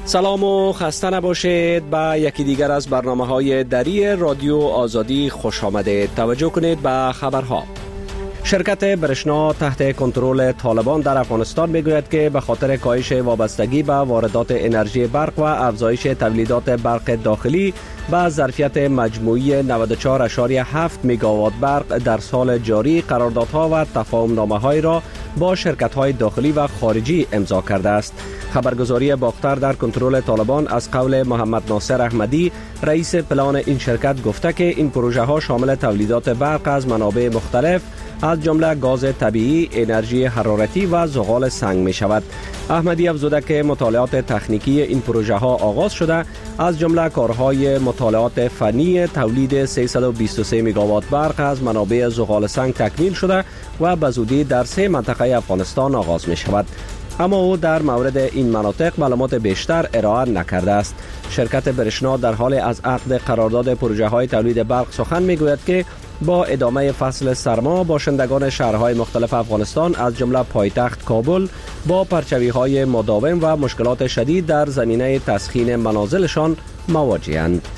سلام و خسته نباشید. به یکی دیگر از برنامه‌های دری رادیو آزادی خوش آمدید. توجه کنید به خبرها. شرکت برشنا تحت کنترل طالبان در افغانستان میگوید که به خاطر کاهش وابستگی به واردات انرژی برق و افزایش تولیدات برق داخلی با ظرفیت مجموعی 94.7 میگاوات برق در سال جاری قراردادها و تفاهم‌نامه‌هایی را با شرکت‌های داخلی و خارجی امضا کرده است. خبرگزاری باختر در کنترل طالبان از قول محمد ناصر احمدی رئیس پلان این شرکت گفته که این پروژه ها شامل تولیدات برق از منابع مختلف از جمله گاز طبیعی، انرژی حرارتی و زغال سنگ می شود. احمدی افزوده که مطالعات تکنیکی این پروژه ها آغاز شده، از جمله کارهای مطالعات فنی تولید 323 میگاوات برق از منابع زغال سنگ تکمیل شده و به زودی در 3 منطقه افغانستان آغاز می شود. اما او در مورد این مناطق معلومات بیشتر ارائه نکرده است. شرکت برشنا در حال از عقد قرارداد پروژه های تولید برق سخن میگوید که با ادامه فصل سرما باشندگان شهرهای مختلف افغانستان از جمله پایتخت کابل با پرچوی های مداوم و مشکلات شدید در زمینه تسخین منازلشان مواجه‌اند.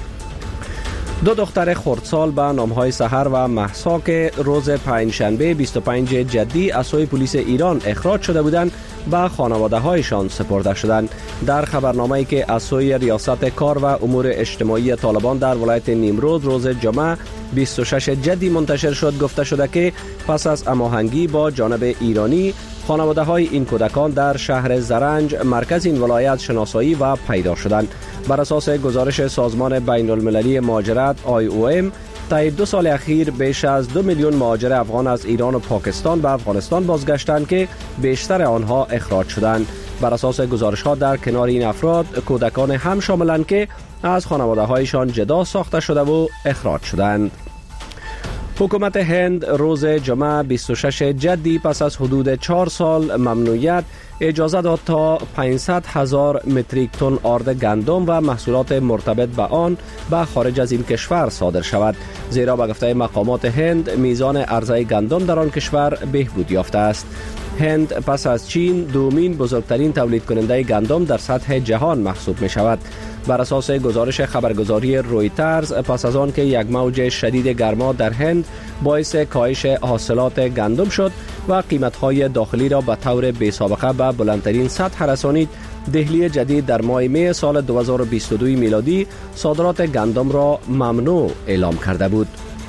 2 دختر خردسال به نامهای سحر و مهسا که روز پنجشنبه 25 جدی از سوی پلیس ایران اخراج شده بودند به خانواده هایشان سپرده شدند. در خبرنامه‌ای که از سوی ریاست کار و امور اجتماعی طالبان در ولایت نیمروز روز جمعه 26 جدی منتشر شد گفته شده که پس از هماهنگی با جانب ایرانی خانواده های این کودکان در شهر زرنج مرکز این ولایت شناسایی و پیدا شدند. بر اساس گزارش سازمان بین المللی مهاجرت IOM طی 2 سال اخیر بیش از 2 میلیون مهاجر افغان از ایران و پاکستان به افغانستان بازگشتند که بیشتر آنها اخراج شدند. بر اساس گزارش ها در کنار این افراد کودکان هم شاملند که از خانواده هایشان جدا ساخته شده و اخراج شدند. حکومت هند روز جمعه 26 جدی پس از حدود 4 سال ممنوعیت اجازه داد تا 500,000 متریک تن آرد گندم و محصولات مرتبط به آن به خارج از این کشور صادر شود، زیرا به گفته مقامات هند میزان عرضه گندم در آن کشور بهبود یافته است. هند پس از چین دومین بزرگترین تولید کننده گندم در سطح جهان محسوب می شود. بر اساس گزارش خبرگزاری رویترز پس از آن که یک موج شدید گرما در هند باعث کاهش حاصلات گندم شد و قیمت‌های داخلی را به طور بی‌سابقه به بلندترین سطح رسانید، دهلی جدید در ماه می سال 2022 میلادی صادرات گندم را ممنوع اعلام کرده بود.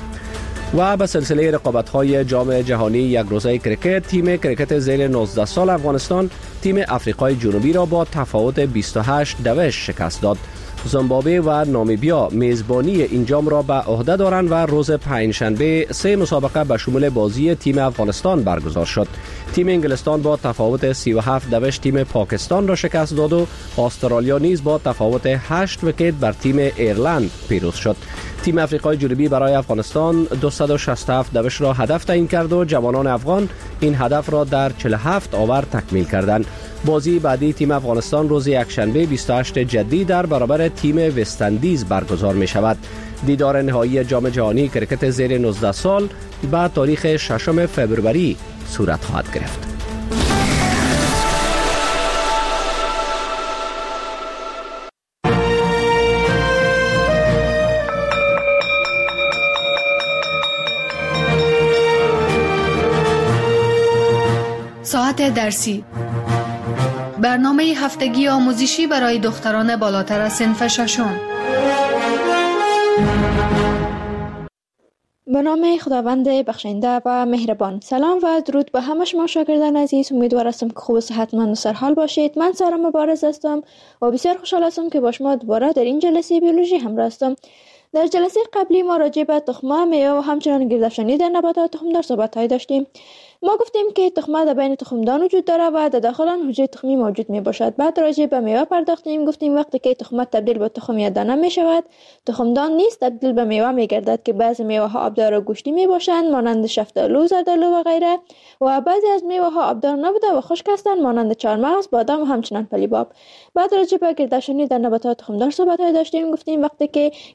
و به سلسله رقابت‌های جام جهانی یک روزه کرکت، تیم کرکت زیر 19 سال افغانستان تیم افریقای جنوبی را با تفاوت 28-2 شکست داد. زیمبابوه و نامیبیا میزبانی این جام را به عهده دارند و روز پنجشنبه 3 مسابقه به شمول بازی تیم افغانستان برگزار شد. تیم انگلستان با تفاوت 37-2 تیم پاکستان را شکست داد و استرالیا نیز با تفاوت 8 ویکت بر تیم ایرلند پیروز شد. تیم افریقای جنوبی برای افغانستان 267 را هدف تعیین کرد و جوانان افغان این هدف را در 47 آور تکمیل کردند. بازی بعدی تیم افغانستان روز یکشنبه 28 جدی در برابر تیم وستندیز برگزار می شود. دیدار نهایی جام جهانی کرکت زیر 19 سال به تاریخ 6 فوریه صورت خواهد گرفت. ساعت درسی، برنامه هفتگی آموزشی برای دختران بالاتر از صنف ششم. به نام خداوند بخشنده و مهربان. سلام و درود به همه شما شاگردان عزیز. امیدوار هستم که خوب و صحتمند و سرحال باشید. من سارا مبارز هستم و بسیار خوشحال هستم که با شما دوباره در این جلسه بیولوژی همراه هستم. در جلسه قبلی ما راجع به تخمه، میوه و همچنین گردافشانی در نباتات تخمدار صحبت‌هایی داشتیم. ما گفتیم که تخمه در بین تخمدان وجود داره و در داخل آن حجره تخمی موجود می باشد. بعد راجع به میوه پرداختیم. گفتیم وقتی که تخمه تبدیل به تخم یا دانه می شود، تخمدان نیز تبدیل به میوه می گردد که بعضی میوه ها آبدار و گوشتی می باشند مانند شفتالو، زردالو و غیره، و بعضی از میوه ها آبدار نبوده و خشک هستند مانند چهارمغز، بادام و همچنین پلیباب. بعد راجع به گردافشانی در نباتات تخمدار صحبت داشتیم. گفتیم وقتی که گرده ها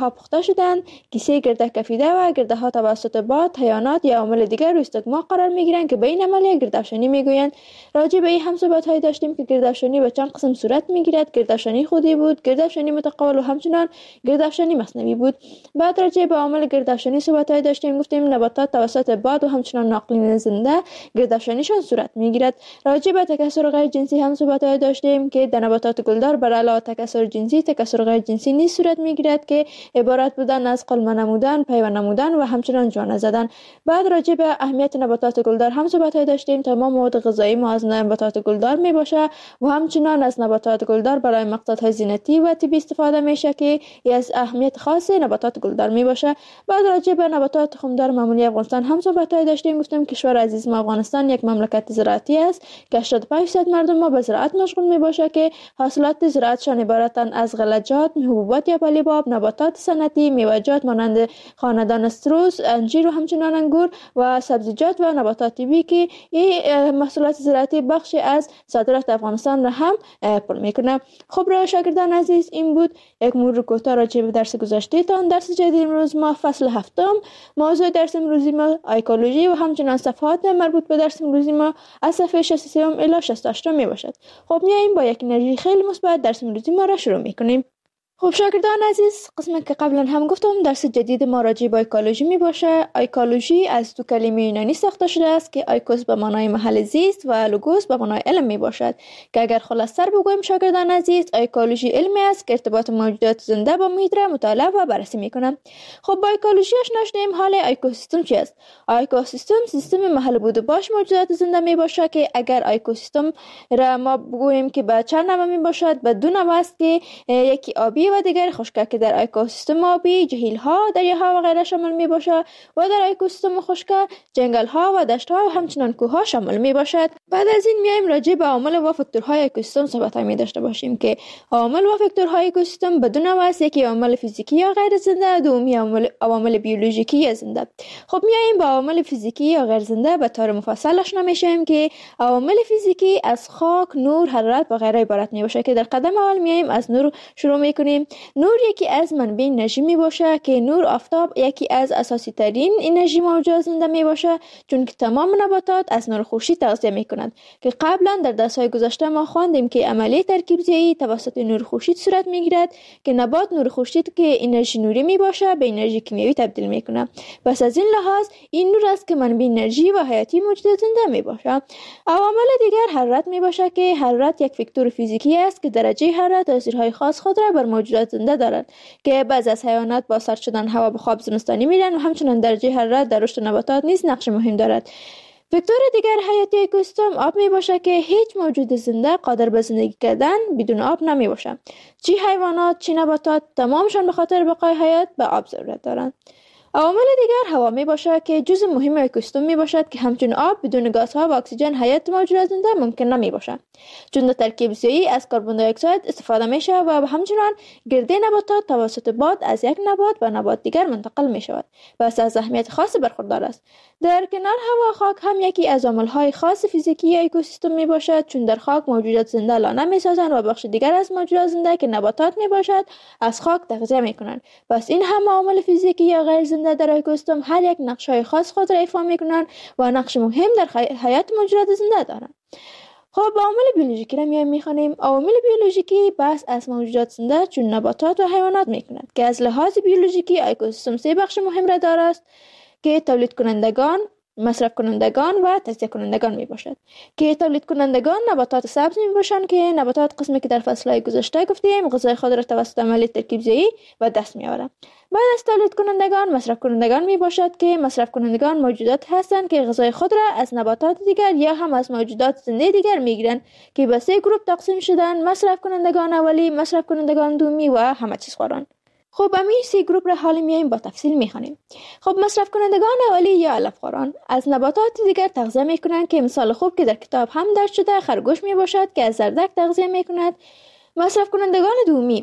ها پخته شدند، کیسه گرده کفیده و گرده ها توسط باد، حیوانات یا عوامل دیگر روی استکما قرار میگیرند که به این عملیه گردافشانی میگویند. راجع به این هم صحبت های داشتیم که گردافشانی به چند قسم صورت میگیرد. گردافشانی خودی بود، گردافشانی متقابل و همچنان گردافشانی مصنوعی بود. بعد راجع به عوامل گردافشانی صحبت های داشتیم، گفتیم نباتات توسط باد و همچنان ناقلین زنده گردافشانیشان صورت میگیرد. راجع به تکثر غیر جنسی هم صحبت های داشتیم که در نباتات گلدار بر علاوه تکثر جنسی، تکثر غیر جنسی نیز صورت میگیرد که عبارت بودن از قلمه نمودن، پیوند نمودن و همچنان جوانه زدن. بعد راجع به اهمیت نباتات گلدار هم صحبت های داشتیم. تمام مواد غذایی ما از نباتات گلدار می باشه و همچنان از نباتات گلدار برای مقصدهای زینتی و طبی استفاده میشه که از اهمیت خاص نباتات گلدار می باشه. بعد راجع به نباتات تخمدار معمولی افغانستان هم صحبت های داشتیم. گفتیم کشور عزیز ما افغانستان یک مملکت زراعتی است که 85% مردم ما به زراعت مشغول می باشه که حاصلات زراعتشان عبارتند از غلجات، حبوبات یا پلیباب، نباتات صنعتی، میوه‌جات مانند خاندان استروس، انجیر و همچنان انگور و سبزیجات و نباتات طبیعی که این محصولات زراعتی بخشی از صادرات افغانستان را هم پر میکنه. خب را شاگردان عزیز، این بود یک مرور کوتاه راجع به درس گذشته تان. درس جدید امروز ما فصل هفتم، موضوع درس امروزی ما ایکولوژی و همچنان صفحات مربوط به درس امروزی ما از صفحه 63 الی 68 می باشد. خب میایم با یک انرژی خیلی مثبت درس امروزی ما را شروع میکنیم. خب شاگردان عزیز، قسمی که قبلا هم گفتم درس جدید ما راجع به ایکولوژی می باشه. ایکولوژی از دو کلمه یونانی ساخته شده است که ایکوس به معنای محل زیست و لوگوس به معنای علم می باشد که اگر خلاص‌تر بگویم شاگردان عزیز، ایکولوژی علمی است که ارتباط موجودات زنده با محیط را مطالعه و بررسی میکنه. خب با ایکولوژی آشنا شدیم. حال اکوسیستم چی است؟ اکوسیستم سیستم محل بود و باش موجودات زنده می باشه که اگر اکوسیستم را ما بگوییم که به چند نوع می باشد، به دو نوع است که یکی آبی و دیگر خشک که در اکوسیستم آبی جهیل‌ها، دریاها و غیره شامل می باشد و در اکوسیستم خشک جنگل‌ها و دشت‌ها و همچنان کوه‌ها شامل می باشد. بعد از این میایم راجع به عوامل و فاکتورهای اکوسیستم صحبت می داشته باشیم که عوامل و فاکتورهای اکوسیستم به دو نوع است، یکی عوامل فیزیکی یا غیر زنده، دومی عوامل بیولوژیکی یا زنده. خب میایم با عوامل فیزیکی یا غیر زنده به طور مفصل آشنا میشیم که عوامل فیزیکی از خاک، نور، حرارت و غیره عبارت می باشه که در قدم اول میایم از نور شروع میکنیم. نور یکی از منبع انرژی می باشه که نور آفتاب یکی از اساسی ترین انرژی موجود زنده می باشه، چون که تمام نباتات از نور خورشید تغذیه می کنند که قبلا در درس‌های گذشته ما خواندیم که عملیه ترکیب زیایی توسط نور خورشید صورت می گیرد که نبات نور خورشید که انرژی نوری می باشه به انرژی کیمیایی تبدیل می کنه. پس از این لحاظ این نور است که منبع انرژی و حیاتی موجود زنده می باشه. عوامل دیگر حرارت می باشه که حرارت یک فاکتور فیزیکی است که درجه حرارت تاثیرهای خاص خود را بر موجودات زنده دارد که بعضی از حیوانات با سرد شدن هوا به خواب زمستانی میرن و همچنان درجه حرارت در رشد نباتات نیز نقش مهم دارد. فاکتور دیگر حیاتی اکوسیستم آب می باشه که هیچ موجود زنده قادر به زندگی کردن بدون آب نمی باشه. چه حیوانات چه نباتات تمامشان به خاطر بقای حیات به آب ضرورت دارند. عوامل دیگر هوا می باشه که جزء مهم اکوسیستم می باشد که همچون آب بدون گازها و اکسیژن حیات موجودات زنده ممکن نمی باشه، چون در ترکیب زیایی از کربن دی اکساید استفاده میشه و همچنان گرده نباتات توسط باد از یک نبات به نبات دیگر منتقل می شود و از اهمیت خاصی برخوردار است. در کنار هوا، خاک هم یکی از عامل‌های خاص فیزیکی اکوسیستم می باشد، چون در خاک موجودات زنده لانه می سازند و بخش دیگر از موجودات زنده که نباتات می باشد از خاک تغذیه می کنند. پس این هم عوامل فیزیکی یا غیر زنده در اکوسیستم هر یک نقش‌های خاص خود را ایفا می کنند و نقش مهم در حیات موجودات زنده دارند. خب عوامل بیولوژیکی را می‌خوانیم. عوامل بیولوژیکی بحث از موجودات زنده چون نباتات و حیوانات می‌کنند که از لحاظ بیولوژیکی اکوسیستم سه بخش مهم را دارد که تولید کنندگان، مصرف کنندگان و تجزیه کنندگان می باشد که تولید کنندگان نباتات سبز می باشند که نباتات قسمی که در فصل‌های گذشته گفتیم غذای خود را توسط عملیه ترکیب زیایی و دست می آورند. بعد از تولید کنندگان مصرف کنندگان می باشد که مصرف کنندگان موجودات هستند که غذای خود را از نباتات دیگر یا هم از موجودات زنده دیگر می گیرند که به سه گروه تقسیم شدند: مصرف کنندگان اولی، مصرف کنندگان دومی و همه چیز خواران. خب همین سه گروه را حالا میایم با تفصیل میخوانیم. خب مصرف کنندگان اولی یا علفخواران از نباتات دیگر تغذیه میکنند که مثال خوب که در کتاب هم درج شده خرگوش می باشد که از زردک تغذیه میکند. مصرف کنندگان دومی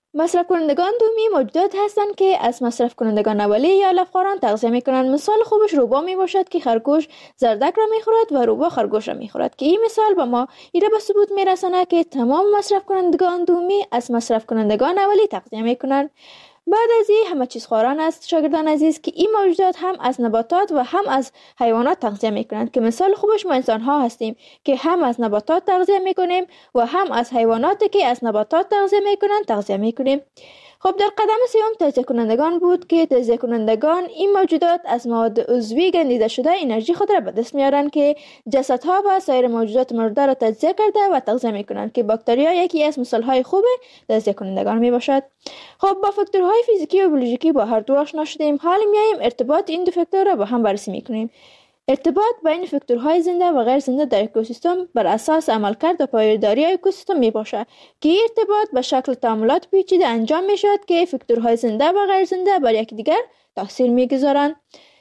موجودات هستند که از مصرف کنندگان اولی یا علفخواران تغذیه میکنند. مثال خوبش روبا می باشد که خرگوش زردک را میخورد و روبا خرگوش را میخورد که این مثال با ما ایره به ثبوت میرساند که تمام مصرف کنندگان دومی از مصرف کنندگان اولی تغذیه میکنند. بعد از این همه چیز خواران است شاگردان عزیز که این موجودات هم از نباتات و هم از حیوانات تغذیه میکنند که مثال خوبش ما انسان ها هستیم که هم از نباتات تغذیه میکنیم و هم از حیواناتی که از نباتات تغذیه میکنند تغذیه میکنیم. خب در قدم سوم تجزیه کنندگان بود که تجزیه کنندگان این موجودات از مواد عضوی گندیده شده انرژی خود را به دست میارند که جسدها و سایر موجودات مرده را تجزیه کرده و تغذیه میکنند که باکتریا یکی از مثالهای خوب تجزیه کنندگان می باشد. خب با فاکتورهای فیزیکی و بیولوژیکی با هر دو آشنا شدیم. حال میایم ارتباط این دو فاکتور را با هم بررسی میکنیم. ارتباط بین فاکتورهای زنده و غیر زنده در اکوسیستم بر اساس عملکرد و پایداری اکوسیستم می باشد که این ارتباط به شکل تعاملات پیچیده انجام می شود که فاکتورهای زنده و غیر زنده بر یکدیگر تاثیر می گذارند.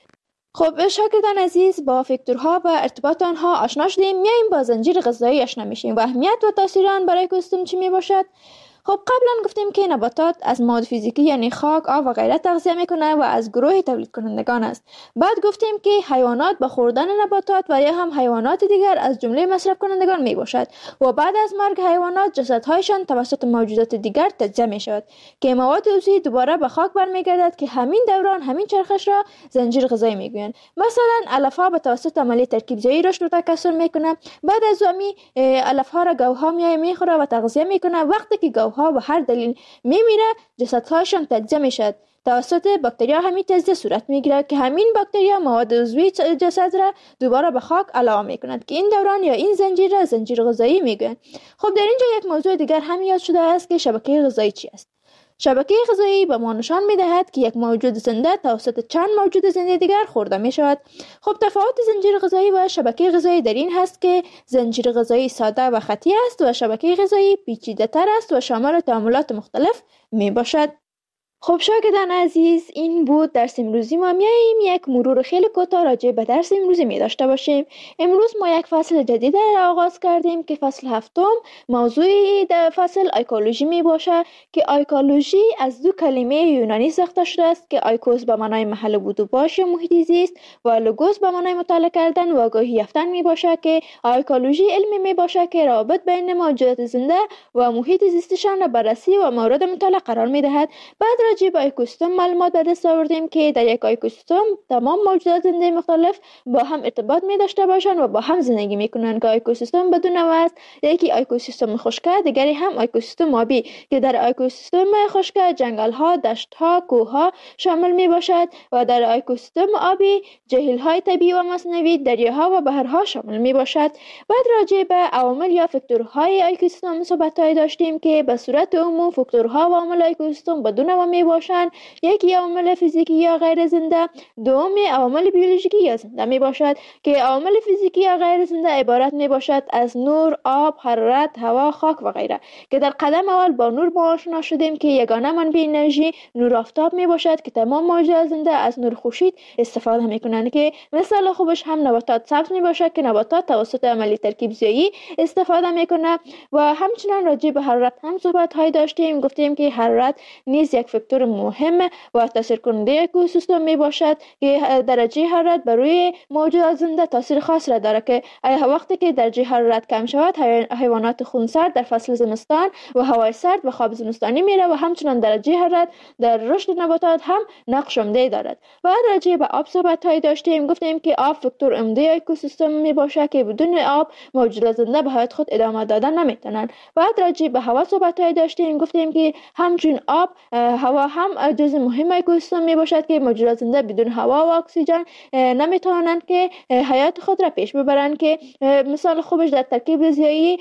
خب شاگردان عزیز با فاکتورها و ارتباط آنها آشنا شدیم. میایم با زنجیر غذایی آشنا میشیم و اهمیت و تاثیر آن برای اکوسیستم چی می باشد. خب قبلا گفتیم که نباتات از مواد فیزیکی یعنی خاک، آب و غیره تغذیه میکنه و از گروه تولید کنندگان است. بعد گفتیم که حیوانات با خوردن نباتات و یا هم حیوانات دیگر از جمله مصرف کنندگان می باشد و بعد از مرگ حیوانات جسدهایشان توسط موجودات دیگر تجزیه می شود که مواد عضوی دوباره به خاک برمیگردد که همین دوران همین چرخش را زنجیر غذایی میگویند. مثلا علفها به توسط عملیه ترکیب‌زایی رشد و تکثر میکنه. بعد از امی علفها را گوها میخوره و تغذیه میکنه. وقتی که گوها به هر دلیل میمیره جسدهایشان تجزیه میشد. توسط باکتریا همین تجزیه صورت میگیرد که همین باکتریا مواد عضوی جسد را دوباره به خاک علاوه میکنند که این دوران یا این زنجیر را زنجیر غذایی میگویند. خب در اینجا یک موضوع دیگر هم یاد شده است که شبکه غذایی چی است. شبکه غذایی به ما نشان میدهد که یک موجود زنده توسط چند موجود زنده دیگر خورده می شود. خب تفاوت زنجیر غذایی و شبکه غذایی در این هست که زنجیر غذایی ساده و خطی است و شبکه غذایی پیچیده تر است و شامل تعاملات مختلف می باشد. خب شاگردان عزیز این بود درس امروزی ما. میاییم یک مرور خیلی کوتاه راجع به درس امروزی می داشته باشیم. امروز ما یک فصل جدید را آغاز کردیم که فصل هفتم موضوع در فصل ایکولوژی می باشه که ایکولوژی از دو کلمه یونانی ساخته شده است که ایکوس به معنای محل بود و باش محیط زیست و لوگوس به معنای مطالعه کردن و آگاهی یافتن می باشه که ایکولوژی علمی می باشه که روابط بین موجودات زنده و محیط زیستشان را بررسی و مورد مطالعه قرار می دهد. بعد راجع به اکوسیستم معلومات به دست آوردیم که در یک اکوسیستم تمام موجودات زنده مختلف با هم ارتباط می داشته باشند و با هم زندگی می کنند که اکوسیستم بدون نوع است. یکی اکوسیستم خشک، دیگری هم اکوسیستم آبی که در اکوسیستم خشک جنگل ها، دشت ها، کوه ها شامل می باشد و در اکوسیستم آبی جهیل های طبیعی و مصنوعی، دریاها و بحرها شامل می باشد. بعد راجع به عوامل یا فاکتورهای اکوسیستم صحبت داشتیم که به صورت عموم فاکتورها و عوامل اکوسیستم بدون نوع می باشند. یکی عوامل فیزیکی یا غیر زنده، دوم عوامل بیولوژیکی یا زنده می باشد که عوامل فیزیکی یا غیر زنده عبارت می باشد از نور، آب، حرارت، هوا، خاک و غیره که در قدم اول با نور آشنا شدیم که یگانه منبع انرژی نور آفتاب می باشد که تمام موجودات زنده از نور خورشید استفاده می کنند که مثال خوبش هم نباتات سبز می باشد که نباتات توسط عملیه ترکیب‌زایی استفاده می کنند و همچنین راجع به حرارت هم صحبت های داشتیم. گفتیم که حرارت نیز یک فاکتور مهم و تاثیر کننده اکوسیستم می باشد که درجه حرارت بر روی موجودات زنده تاثیر خاص را دارد که وقتی که درجه حرارت کم شود حیوانات خونسرد در فصل زمستان و هوای سرد و خواب زمستانی میره و همچنین درجه حرارت در رشد نباتات هم نقش عمده دارد. بعد راجع به آب صحبت های داشتیم. گفتیم که آب فاکتور عمده اکوسیستم می باشد که بدون آب موجودات زنده به حیات خود ادامه دادن نمیتونن. بعد راجع به هوا صحبت های داشتیم. گفتیم که همچون آب هوا هم جزء مهم اکوسیستم می باشد که موجودات زنده بدون هوا و اکسیژن نمیتوانند که حیات خود را پیش ببرند که مثال خوبش در ترکیب ریاضیایی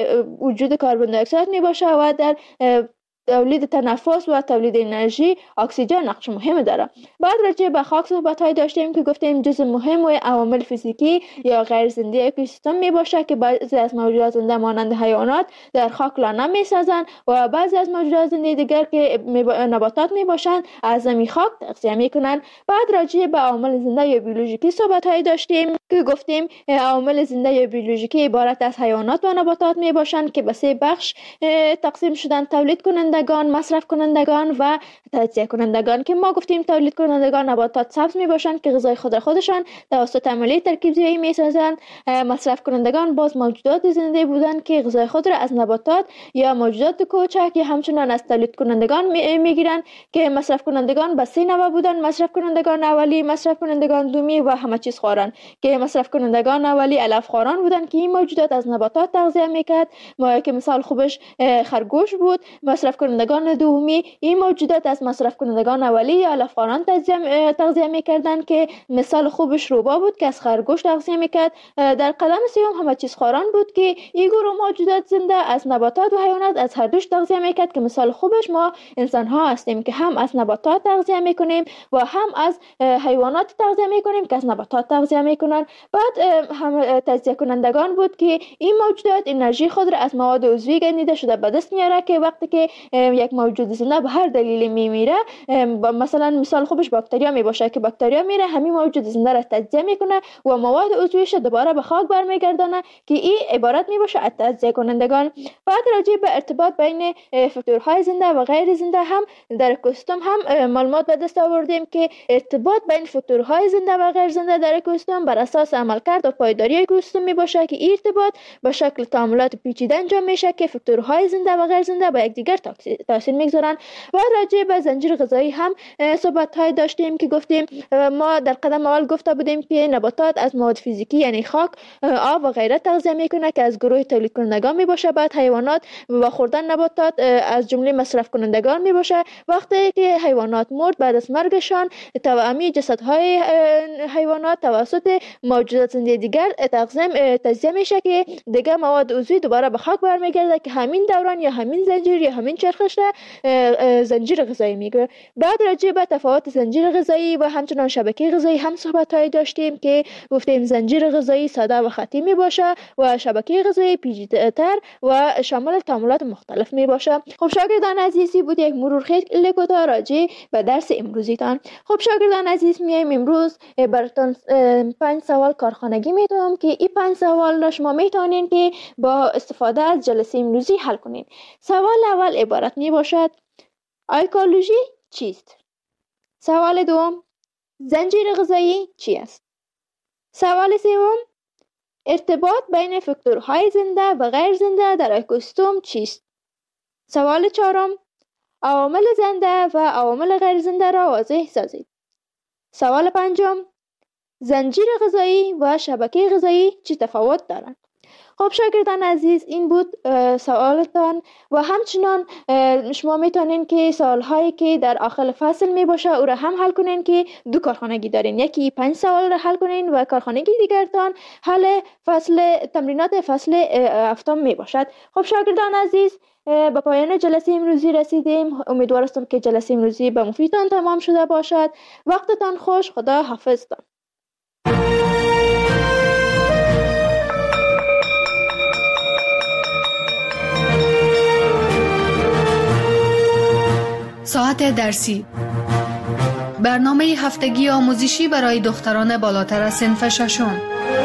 وجود کربن دی اکساید می باشد و در تولید تنفس و تولید انرژی اکسیژن نقش مهم داره. بعد راجع به خاک صحبت های داشتیم که گفتیم جزء مهم و عوامل فیزیکی یا غیر زنده اکوسیستم می باشه که بعضی از موجودات زنده مانند حیوانات در خاک لانه می سازند و بعضی از موجودات زنده دیگر که نباتات می باشند از زمین خاک تغذیه می کنند. بعد راجع به عوامل زنده یا بیولوژیکی صحبت های داشتیم که گفتیم عوامل زنده یا بیولوژیکی عبارت از حیوانات و نباتات می باشند که به سه بخش تقسیم شدن: تولید کننده، کنندگان، مصرف کنندگان و تجزیه کنندگان که ما گفتیم تولید کنندگان نباتات سبز می باشند که غذای خود را خودشان توسط عملیه ترکیب‌زایی می سازند. مصرف کنندگان باز موجودات زنده بودند که غذای خود را از نباتات یا موجودات کوچک یا همچنان از تولید کنندگان می گیرند که مصرف کنندگان به سه نوع بودند: مصرف کنندگان اولی، مصرف کنندگان دومی و همه چیز خواران. که مصرف کنندگان اولی علف خواران بودند که این موجودات از نباتات تغذیه میکرد، که مثال خوبش خرگوش بود. مصرف کنندگان دومی این موجودات از مصرف کنندگان اولی یا علف خواران تغذیه میکردند که مثال خوبش روبا بود که از خرگوش تغذیه میکرد. در قدم سوم همه چیز خواران بود که این گروه موجودات زنده از نباتات و حیوانات از هر دوش تغذیه میکرد که مثال خوبش ما انسان ها هستیم که هم از نباتات تغذیه میکنیم و هم از حیوانات تغذیه میکنیم که از نباتات تغذیه میکنن. بعد هم تجزیه کنندگان بود که این موجودات انرژی خود را از مواد عضوی گندیده شده به دست میاره که وقتی که یک موجود زنده به هر دلیلی میمیره، مثلا مثال خوبش باکتریا میباشه که باکتریا میره همین موجود زنده را تجزیه میکنه و مواد عضویش دوباره به خاک برمیگردانه که این عبارت میباشه از تجزیه کنندگان. بعد راجع به ارتباط بین فاکتورهای زنده و غیر زنده هم در اکوسیستم هم معلومات به دست آوردیم که ارتباط بین فاکتورهای زنده و غیر زنده در اکوسیستم بر اساس عملکرد و پایداری اکوسیستم میباشه که این ارتباط به شکل تعاملات پیچیده انجام میشه که فاکتورهای زنده و غیر زنده به یکدیگر تاثیر میگذارن. و راجع به زنجیر غذایی هم صحبت‌های داشتیم که گفتیم ما در قدم اول گفته بودیم که نباتات از مواد فیزیکی یعنی خاک، آب و غیره تغذیه میکنه که از گروه تولید کنندگان میباشه. بعد حیوانات و خوردن نباتات از جمله مصرف کنندگان میباشه. وقتی که حیوانات مرد بعد از مرگشان توأمی جسدهای حیوانات توسط موجودات زنده دیگر تجزیه میشه که دیگه مواد عضوی دوباره به خاک برمیگرده که همین دوران یا همین زنجیر یا همین چرخش زنجیر غذایی میگه. بعد راجع به تفاوت زنجیر غذایی و همچنان شبکه غذایی هم صحبت‌های داشتیم که گفتیم زنجیر غذایی ساده و خطی میباشه و شبکه غذایی پیچیده‌تر و شامل تعاملات مختلف میباشه. خب شاگردان عزیزی بود یک مرور خیلی کوتاه راجع به درس امروزیتان. خب شاگردان عزیز میایم امروز براتون 5 سوال کارخانگی میدم که این 5 سوال را شما میتونین که با استفاده از جلسه امروزی حل کنین. سوال اول عبارت می باشد: ایکولوژی چیست؟ سوال دوم: زنجیر غذایی چی است؟ سوال سوم: ارتباط بین فاکتورهای زنده و غیر زنده در اکوسیستم چیست؟ سوال چهارم: عوامل زنده و عوامل غیر زنده را واضح سازید. سوال پنجم: زنجیر غذایی و شبکه غذایی چه تفاوت دارند؟ خب شاگردان عزیز این بود سوالتان و همچنان شما میتونین که سوالهایی که در آخر فصل می باشه او را هم حل کنین که دو کارخانگی دارین، یکی 5 سوال را حل کنین و کارخانگی دیگرتان حل تمرینات فصل هفتم می باشد. خب شاگردان عزیز به پایان جلسه امروزی رسیدیم. امیدوار هستم که جلسه امروزی به مفیدتان تمام شده باشد. وقتتان خوش. خدا حافظتان. ساعت درسی، برنامه هفتگی آموزشی برای دختران بالاتر از صنف ششم.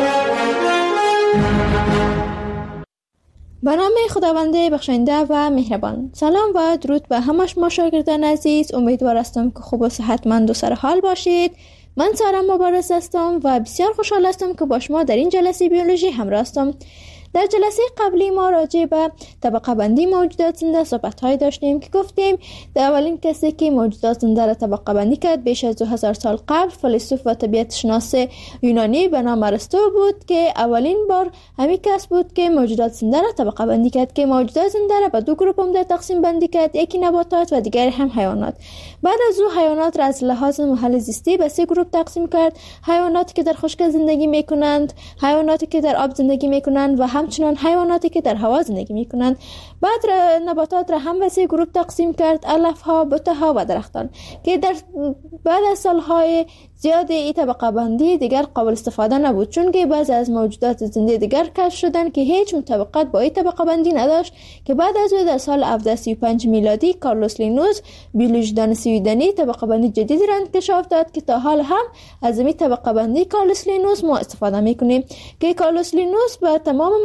به نام خداوند بخشنده و مهربان. سلام و درود به همه شما شاگردان عزیز. امیدوار هستم که خوب و صحتمند و سرحال باشید. من سارا مبارز هستم و بسیار خوشحال هستم که با شما در این جلسه بیولوژی همراه هستم. در جلسه قبلی ما راجع به طبقه بندی موجودات زنده صحبت‌های داشتیم که گفتیم در اولین کسی که موجودات زنده را طبقه بندی کرد بیش از 2000 سال قبل فیلسوف و طبیعت شناس یونانی به نام ارسطو بود که اولین بار همین کس بود که موجودات زنده را طبقه بندی کرد که موجودات زنده را به دو گروه عمده تقسیم بندی کرد، یکی نباتات و دیگری هم حیوانات. بعد از او حیوانات را از لحاظ محل زیستی به 3 گروه تقسیم کرد: حیواناتی که در خشک زندگی میکنند، حیواناتی که در آب زندگی میکنند و همچنان حیواناتی که در هوا زندگی میکنند. بعد نباتات را هم به 3 گروه تقسیم کرد: علفها، بوته‌ها و درختان که بعد از سالهای زیاد این طبقه بندی دیگر قابل استفاده نبود، چون که بعضی از موجودات زنده دیگر کشف شدن که هیچ مطابقت با این طبقه بندی نداشت که بعد از او در سال 1735 میلادی کارلوس لینوس بیولوژیدان سویدنی طبقه بندی جدیدی را انکشاف داد که تا حال هم از این طبقه بندی کارلوس لینوس ما استفاده میکنیم که کارلوس لینوس به تمام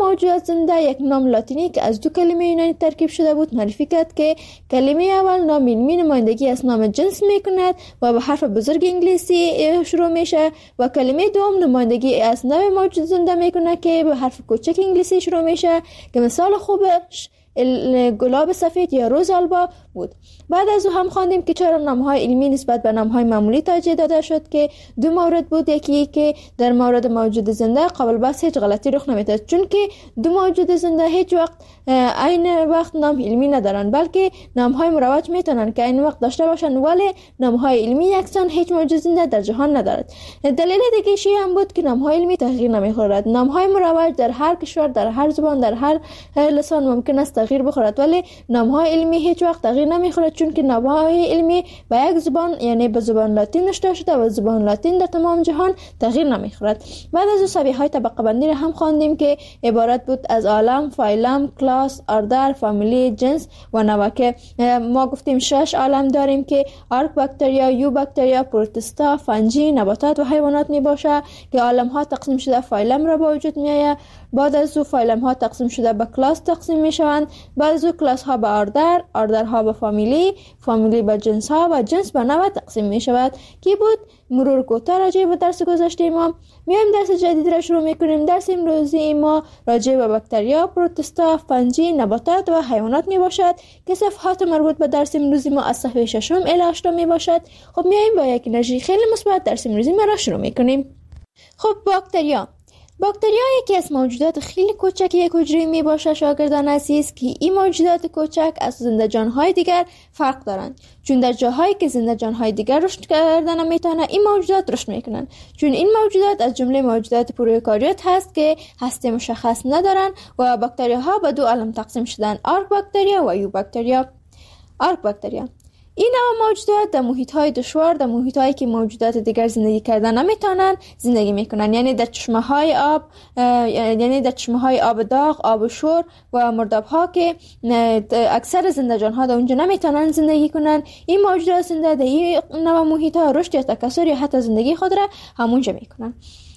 موجودات زنده یک نام لاتینی که از دو کلمه یونانی ترکیب شده بود معرفی کرد که کلمه اول نام علمی نمایندگی از نام جنس میکند و به حرف بزرگ انگلیسی شروع میشه و کلمه دوم نمایندگی از نوع موجود زنده میکنه که به حرف کوچک انگلیسی شروع میشه که مثال خوبش گلاب سفید یا روز آلبا بود. بعد از او هم خواندیم که چرا نامهای علمی نسبت به نامهای معمولی توجیه داده شد که دو مورد بود. یکی که در مورد موجود زنده قابل بحث هیچ غلطی رخ نمیده، چون که دو موجود زنده هیچ وقت عین وقت نام علمی ندارن، بلکه نامهای مروج میتونن که عین وقت داشته باشن، ولی نامهای علمی یکسان هیچ موجود زنده در جهان ندارد. دلیل دیگه هم بود که نامهای علمی تغییر نمیخورد. نامهای مروج در هر کشور، در هر زبان، در هر لسان ممکن است تغییر بخورد، ولی نامهای علمی هیچ وقت تغییر نمیخورد، چون که نامهای علمی به یک زبان یعنی به زبان لاتین نوشته شده و زبان لاتین در تمام جهان تغییر نمیخورد. بعد از شبیه‌های طبقه بندی را هم خواندیم که عبارت بود از عالم، فایلم، کلاس، اردر، فامیلی، جنس و نوع که ما گفتیم 6 عالم داریم که آرک باکتریا، یو باکتریا، پروتستا، فنجی، نباتات و حیوانات می باشه که عالم ها تقسیم شده فایلم را به وجود می آید. بعد از او فایلم ها تقسیم شده به کلاس تقسیم می شوند. بعد از او کلاس ها به آردر، آردر ها به فامیلی، فامیلی به جنس ها و جنس به نوع تقسیم می شود. کی بود مرور کوتاه راجع به درس گذشته ما. میایم درس جدید را شروع میکنیم. درس امروزی ما راجع به باکتریا، پروتستا، فنجی، نباتات و حیوانات می باشد که صفحات مربوط به درس امروزی ما از صفحه 6 الی 8 می باشد. خب میایم با یک انرژی خیلی مثبت درس امروزی ما را شروع میکنیم. خب باکتریا یکی از موجودات خیلی کوچک یک حجره می باشه شاگردان عزیز که این موجودات کوچک از زنده جانهای دیگر فرق دارند، چون در جاهایی که زنده جانهای دیگر رشد کردن نمیتونه این موجودات رشد میکنن، چون این موجودات از جمله موجودات پروکاریوت هست که هسته مشخص ندارن و باکتریاها به دو عالم تقسیم شدن، آرک باکتریا و یو باکتریا. آرک باکتریا این نوع موجودات در محیط‌های دشوار، در محیط‌هایی که موجودات دیگر زندگی کردن نمیتونن زندگی میکنن، یعنی در چشمه‌های آب، یعنی در چشمه‌های آب داغ، آب شور و مرداب‌ها که اکثر زنده جان‌ها در اونجا نمیتونن زندگی کنن. این موجودات زنده در این نوع محیط‌ها رشد یا تکثر یا حتی زندگی خود را همونجا میکنن.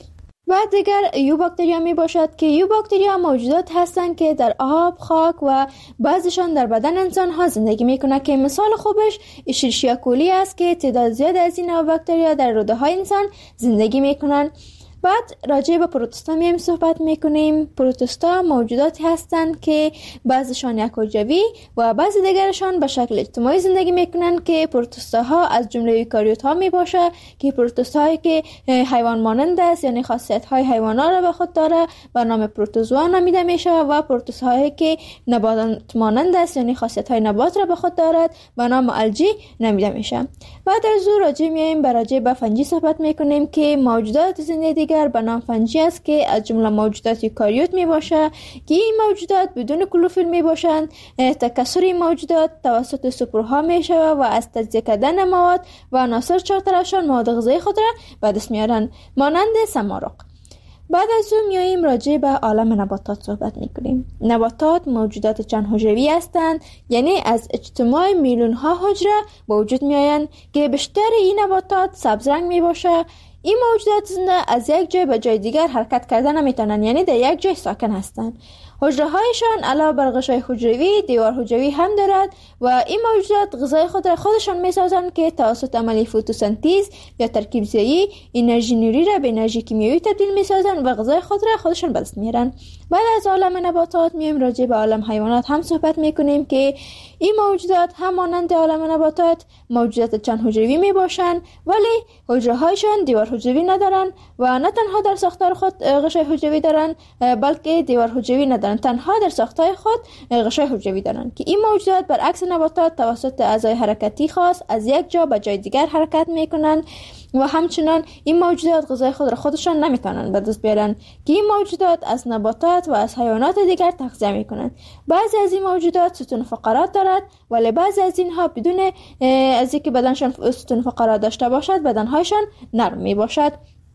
بعد دیگر یو باکتریا می باشد که یو باکتریا موجودات هستند که در آب، خاک و بعضیشان در بدن انسان ها زندگی میکنه که مثال خوبش اشیرشیا کولی است که تعداد زیاد از این نوع باکتریا در روده های انسان زندگی میکنن. بعد راجع به پروتستا میایم صحبت میکنیم. پروتستا موجوداتی هستند که بعضیشان یک حجروی و بعضی دیگرشان به شکل اجتماعی زندگی میکنن که پروتستاها از جمله ایوکاریوت ها میباشه که پروتستاهایی که حیوان مانند است یعنی خاصیت های حیوانات را به خود داره به نام پروتوزوا نامیده میشه و پروتستاهایی که نبات مانند است یعنی خاصیت های نبات را به خود دارد به نام الژی نامیده میشه. بعد از او راجع به فنجی صحبت میکنیم که موجودات زنده به نام فنجی است که از جمله موجودات یوکاریوت می باشه که این موجودات بدون کلوروفیل می باشند. تکثر این موجودات توسط سپرها می شود و از تجزیه کردن مواد و عناصر چهارطرفشان مواد غذایی خود را به دست میارند مانند سمارق. بعد از اون میاییم راجع به عالم نباتات صحبت میکنیم. نباتات موجودات چند حجروی هستند، یعنی از اجتماع میلیون ها حجره به وجود میآیند که بیشتر این نباتات سبز رنگ می باشه. این موجودات زنده از یک جای به جای دیگر حرکت کردن نمیتونن، یعنی در یک جای ساکن هستند. حجره هایشان علاوه بر غشای حجروی دیوار حجروی هم دارد و این موجودات غذای خود را خودشان میسازند که توسط عمل فتوسنتز یا ترکیب ضیایی انرژی نوری را به انرژی کیمیایی تبدیل میسازند و غذای خود را خودشان به دست میارن. بعد از عالم نباتات میایم راجع به عالم حیوانات هم صحبت میکنیم که این موجودات هم مانند عالم نباتات موجودات چند حجروی میباشند، ولی حجره هایشان دیوار حجروی ندارن و نه تنها در ساختار خود غشای حجروی دارن بلکه دیوار حجروی ندارن، تنها در ساختار خود غشای حجروی دارن که این موجودات برعکس نباتات توسط اعضای حرکتی خاص از یک جا به جای دیگر حرکت میکنن و همچنان این موجودات غذای خود را خودشان نمیتونن به دست بیارن که این موجودات از نباتات و از حیوانات دیگر تغذیه میکنن. بعضی از این موجودات ستون فقرات دارد ولی بعضی از اینها بدون از اینکه بدنشان ستون فقرات داشته باشد بدنهایشان نرم می باشد.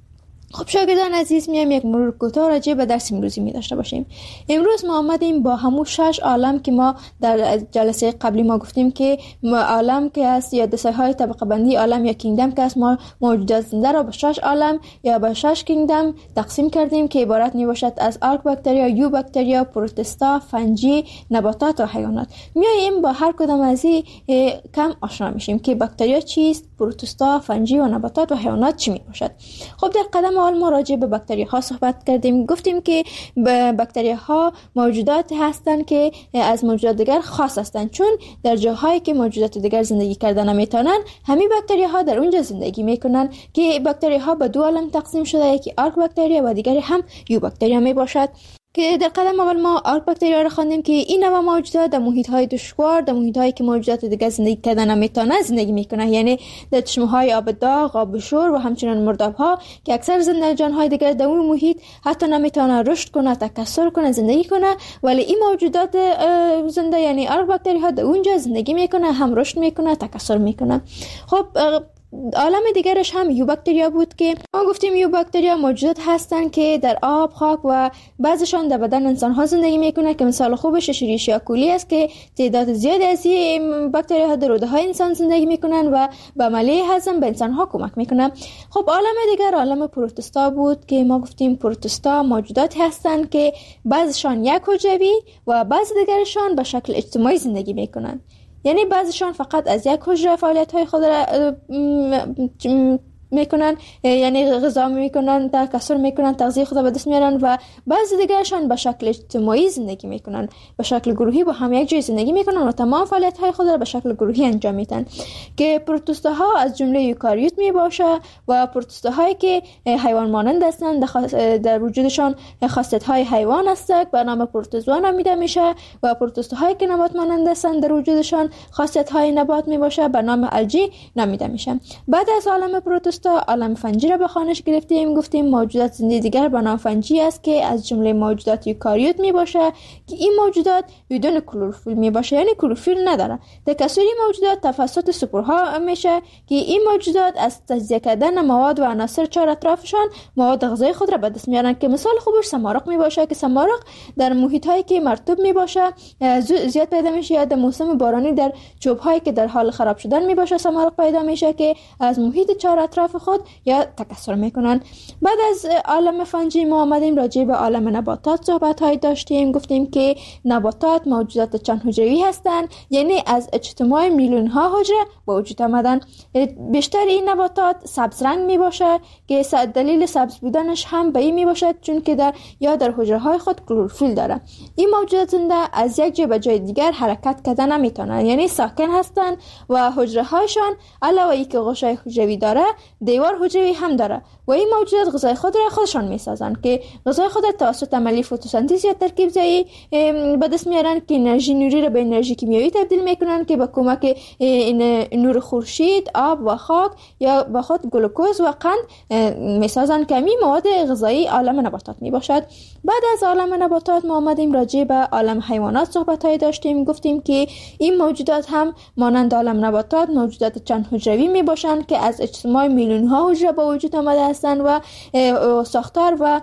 خب شاگردان عزیز، میایم یک مرور کوتاه راجع به درس امروزی می داشته باشیم. امروز ما آمدیم با همون 6 عالم که ما در جلسه قبلی ما گفتیم که عالم که است یا دسته طبقه بندی عالم یا کینگدم که است، ما موجودات زنده را به 6 عالم یا به 6 کینگدم تقسیم کردیم که عبارت می باشد از آرک باکتریا، یو باکتریا، پروتستا، فنجی، نباتات و حیوانات. میایم با هر کدام از این کم آشنا میشیم که باکتریا چیست، پروتستا، فنجی و نباتات و حیوانات چی می باشد. خب در قدم اول ما راجع به باکتریاها صحبت کردیم. گفتیم که باکتریاها موجودات هستند که از موجودات دیگر خاص هستند، چون در جاهایی که موجودات دیگر زندگی کردن نمیتونن، همین باکتریاها در اونجا زندگی میکنن که باکتریاها به 2 عالم تقسیم شده، یکی آرک باکتریا و دیگری هم یو باکتریا می باشد. که در قدم اول ما آرک باکتریا را خواندیم که این نوع موجودات در محیط‌های دشوار، در محیط‌هایی که موجودات دیگر زندگی کردن نمیتونن زندگی میکنن، یعنی در چشمه‌های آب داغ، آب شور و همچنین مرداب‌ها که اکثر زنده‌جان‌های دیگر در اون محیط حتی نمیتونن رشد کنه، تکثر کنه، زندگی کنه، ولی این موجودات زنده یعنی آرک باکتریاها در اونجا زندگی میکنه، هم رشد میکنه، تکثر میکنه. خب عالم دیگرش هم یو باکتریا بود که ما گفتیم یو باکتریا موجودات هستند که در آب، خاک و بعضشان در بدن انسان ها زندگی میکنه که مثال خوبش اشریشیا کولی است که تعداد زیادی از این باکتریا ها در روده های انسان زندگی میکنن و به عملیه هضم به انسان ها کمک میکنه. خب عالم دیگر عالم پروتستا بود که ما گفتیم پروتستا موجودات هستند که بعضشان یک حجروی و بعض دیگرشان به شکل اجتماعی زندگی میکنن، یعنی بعضیشان فقط از یک حجره فعالیت‌های خود را میکنن، یعنی غذا میکنن، تکثر میکنن، تغذیه خود را به دست میارن و بعضی دیگرشان به شکل اجتماعی زندگی میکنن، به شکل گروهی با هم یک جای زندگی میکنن و تمام فعالیت‌های خود را به شکل گروهی انجام میدن. که پروتوستاها از جمله یوکاریوت میباشه و پروتوستاهایی که حیوان مانند هستند در وجودشان خاصیت‌های حیوان هستند به نام پروتوزوا نامیده میشه و پروتوستاهایی که نبات مانند هستند در وجودشان خاصیت‌های نبات میباشه به نام الژی نامیده میشه. بعد از عالم پروتوستا عالم فنجی را به خوانش گرفتیم. گفتیم موجودات زنده دیگر به نام فنجی است که از جمله موجودات یوکاریوت می باشه که این موجودات بدون کلروفیل می باشه، یعنی کلروفیل نداره. تکثری موجودات توسط سپورها میشه که این موجودات از تجزیه کردن مواد و عناصر چهار اطرافشان مواد غذایی خود را به دست میارن که مثال خوبش سمارق می باشه که سمارق در محیط هایی که مرطوب می باشه زیاد پیدا میشه، یا در موسم بارانی در چوب هایی که در حال خراب شدن می باشه سمارق پیدا میشه که از محیط چهار اطراف خود یا تکثر میکنن. بعد از عالم فنجی ما آمدیم راجع به عالم نباتات صحبت های داشتیم. گفتیم که نباتات موجودات چند حجروی هستند، یعنی از اجتماع میلیون ها حجره به وجود آمدن. بیشتر این نباتات سبز رنگ می باشه که دلیل سبز بودنش هم به این می باشد چون که در حجره های خود کلروفیل داره. این موجودات زنده از یک جای به جای دیگر حرکت کردن نمیتونن، یعنی ساکن هستند و حجره هایشان علاوه ای که غشای حجروی داره دیوار حجروی هم داره و این موجودات غذای خود را خودشان میسازن که غذای خود را توسط عملیه فتوسنتز یا ترکیب زایی به دست میارن که انرژی نوری را به انرژی کیمیایی تبدیل میکنن که با کمک نور خورشید، آب و خاک یا با خود گلوکوز و قند میسازن که می مواد غذایی عالم نباتات میباشد. بعد از عالم نباتات ما آمدیم راجع به عالم حیوانات صحبت های داشتیم. گفتیم که این موجودات هم مانند عالم نباتات موجودات چند حجروی میباشند که از اجتماع میلیون ها حجره با وجود آمده هستند و ساختار و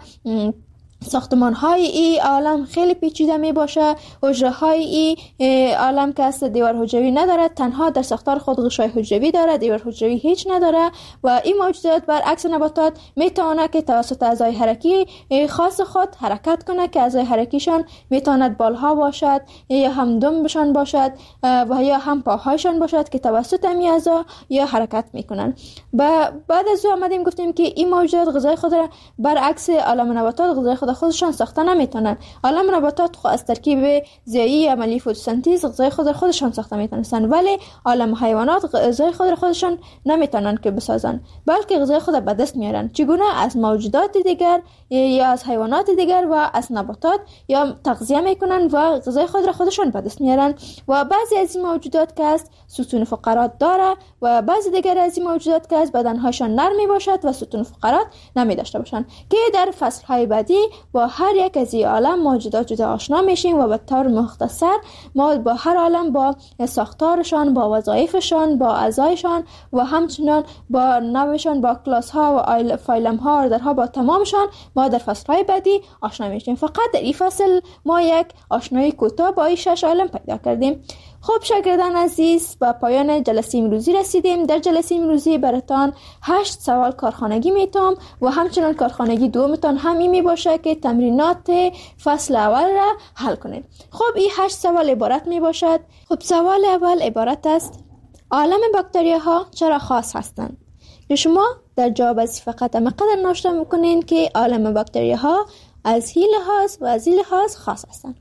ساختمان های این عالم خیلی پیچیده می باشه. حجره های این عالم که است دیوار حجروی نداره، تنها در ساختار خود غشای حجروی داره، دیوار حجروی هیچ نداره و این موجودات برعکس نباتات میتونه که توسط اعضای حرکی خاص خود حرکت کنه که اعضای حرکیشان میتواند بالها باشد یا هم دمبشان باشد و یا هم پاهایشان باشد که توسط این اعضا یا حرکت میکنن. بعد از او آمدیم گفتیم که این موجودات غذای خود را برعکس عالم نباتات غذای خودشان ساخته نمیتونن. عالم نباتات از ترکیب زیایی عملی فتوسنتز غذای خودشان ساخته میتونن، ولی عالم حیوانات غذای خودشان نمیتونن که بسازن، بلکه غذای خود به دست میارن. چگونه؟ از موجودات دیگر یا از حیوانات دیگر و از نباتات یا تغذیه میکنن و غذای خودشان به دست میارن. و بعضی از این موجودات که است ستون فقرات داره و بعضی دیگر از این موجودات که است بدنهاشان نرم باشد و ستون فقرات نمی داشته باشند که در فصل های بعدی با هر یک از این عالم ما جدا جدا آشنا میشیم و به طور مختصر ما با هر عالم با ساختارشان، با وظایفشان، با اعضایشان و همچنان با نوعشان، با کلاس ها و فایلم ها، آردرها، با تمامشان ما در فصل های بعدی آشنا میشیم. فقط در این فصل ما یک آشنایی کوتاه با این 6 عالم پیدا کردیم. خب شاگردان عزیز، به پایان جلسه امروزی رسیدیم. در جلسه امروزی براتان 8 سوال کارخانگی میتام و همچنان کارخانگی دومتان همین می باشه که تمرینات فصل اول را حل کنید. خب این 8 سوال عبارت می باشد. خب سوال اول عبارت است: عالم باکتریاها چرا خاص هستند؟ که شما در جواب از فقط مقدر نوشته میکنین که عالم باکتریاها از این لحاظ و از این لحاظ خاص هستند.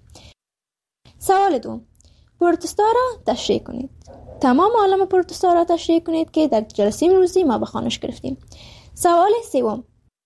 سوال دوم: پروتوستا را تشریح کنید. تمام عالم پروتوستا را تشریح کنید که در جلسه امروزی ما به خوانش گرفتیم. سوال سوم: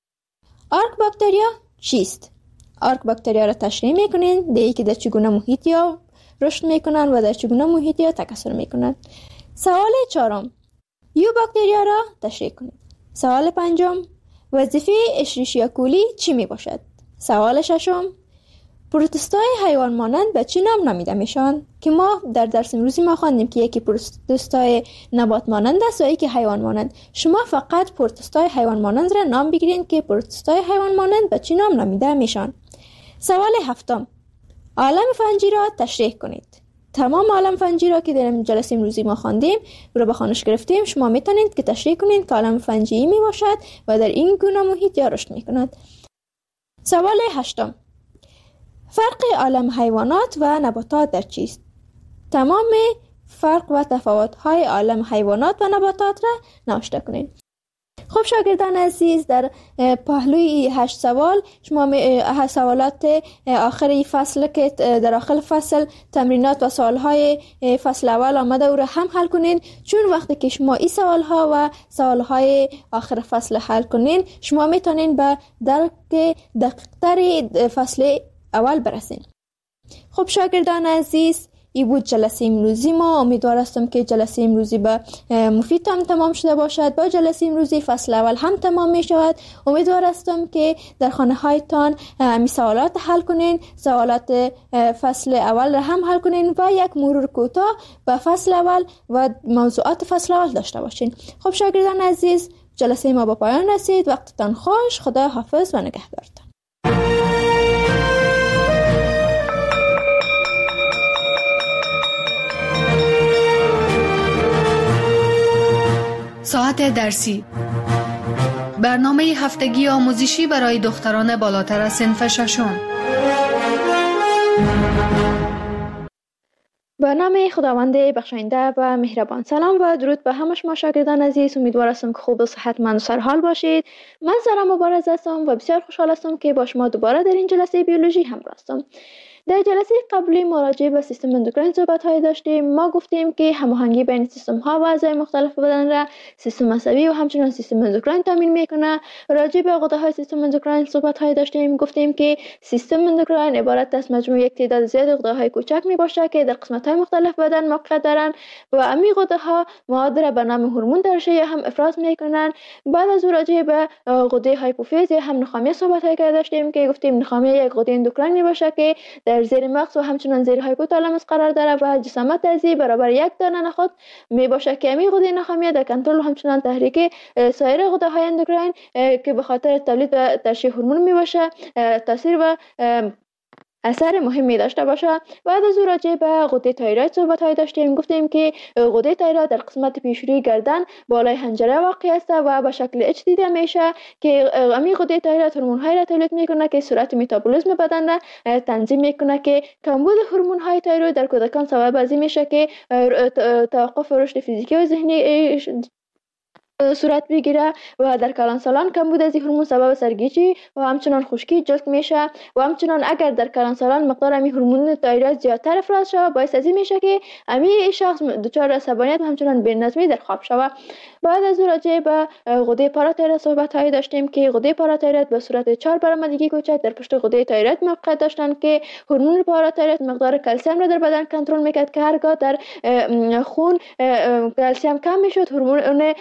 آرک باکتریا چیست؟ آرک باکتریا را تشریح میکنید، دیگه که در چگونه محیط یا رشد میکنند و در چگونه محیط یا تکثر میکنند. سوال چهارم: یو باکتریا را تشریح کنید. سوال پنجم: وظیفه اشریشیا کولی چی می باشد؟ سوال ششم: پروتوستای حیوان مانند به چی نام نامیده میشن؟ که ما در درس امروزی ما خواندیم که یکی پروتوستای نبات مانند است و یکی حیوان مانند. شما فقط پروتوستای حیوان مانند را نام بگیرید که پروتوستای حیوان مانند به چی نام نامیده میشن. سوال هفتم: عالم فنجی را تشریح کنید. تمام عالم فنجی را که در جلسه امروزی ما خواندیم رو به خوانش گرفتیم، شما میتونید که تشریح کنید که عالم فنجی می باشد و در این گونه محیط یا رشد میکند. سوال هشتم: فرق عالم حیوانات و نباتات در چیست؟ تمام فرق و تفاوت‌های عالم حیوانات و نباتات را نوشته کنید. خب شاگردان عزیز، در پهلوی 8 سوال شما سوالات آخری فصل که در آخر فصل تمرینات و سوالهای فصل اول آمده او را هم حل کنین، چون وقتی که شما این سوالها و سوالهای آخر فصل حل کنین شما میتونین به درک دقیق‌تر فصل اول برسین. خب شاگردان عزیز، این بود جلسه امروزی ما. امیدوار هستم که جلسه امروزی به مفید هم تمام شده باشد. با جلسه امروزی فصل اول هم تمام می شود. امیدوار هستم که در خانه هایتان می سوالات حل کنین، سوالات فصل اول را هم حل کنین و یک مرور کوتاه به فصل اول و موضوعات فصل اول داشته باشین. خب شاگردان عزیز، جلسه ما به پایان رسید. وقتتان خوش. خدا حافظ و نگهدارتان. ساعت درسی، برنامه هفتگی آموزشی برای دختران بالاتر از صنف ششم. به نام خداوند بخشاینده و مهربان. سلام و درود به همه شما شاگردان عزیز. امیدوار هستم که خوب و صحتمند و سرحال باشید. من سارا مبارز هستم و بسیار خوشحال هستم که با شما دوباره در این جلسه بیولوژی همراه هستم. در جلسه قبلی مراجعه به سیستم اندوکراین صحبت‌های داشتیم. ما گفتیم که هماهنگی بین سیستم‌ها و اعضای مختلف بدن را سیستم عصبی و همچنین سیستم اندوکراین تامین می‌کنه. راجع به غده‌های سیستم اندوکراین صحبت‌های داشتیم. گفتیم که سیستم اندوکراین عبارت از مجموعه یک تعداد زیاد غده‌های کوچک میباشه که در قسمت‌های مختلف بدن موقع دارن و امی غده‌ها مواد را به نام هورمون ترشح هم افراز می‌کنن. بعد از راجع به غده هایپوفیز هم نخامیه صحبت‌های داشتیم که گفتیم نخامیه یک غده اندوکراین میباشه که در زیر مغز و همچنان زیر هایپوتالاموس قرار داره و جسامت ازی برابر یک دانه نخود می باشه که امی غده نخامیه در کنترل و همچنان تحریک سایر غده های اندوکراین که به خاطر تولید و ترشح هورمون می باشه تاثیر و اثر مهمی داشته باشه. بعد از او راجع به غده تایروید صحبت های داشتیم. گفتیم که غده تایروید در قسمت پیشروی گردن بالای حنجره واقع است و به شکل اچ دیده میشه که امی غده تایروید هورمون های را تولید میکنه که سرعت متابولیسم بدن را تنظیم میکنه که کمبود هورمون های تایروید در کودکان سبب از این میشه که توقف رشد فیزیکی و ذهنی صورت بگیره و در کلانسالان کمبود از هورمون سبب سرگیجی و همچنان خشکی جلد میشه و همچنان اگر در کلانسالان مقدار امی هورمون تایروید زیادتر افراز شود باعث از این میشه که امی شخص دچار عصبانیت و همچنان بی‌نظمی در خواب شود. بعد از راجع به غده پاراتایروید صحبت هایی داشتیم که غده پاراتایروید به صورت 4 برآمدگی کوچک در پشت غده تایروید موقعیت داشتند که هورمون پاراتایروید مقدار کلسیم را در بدن کنترل میکرد که هرگاه در خون کلسیم کم میشد هورمون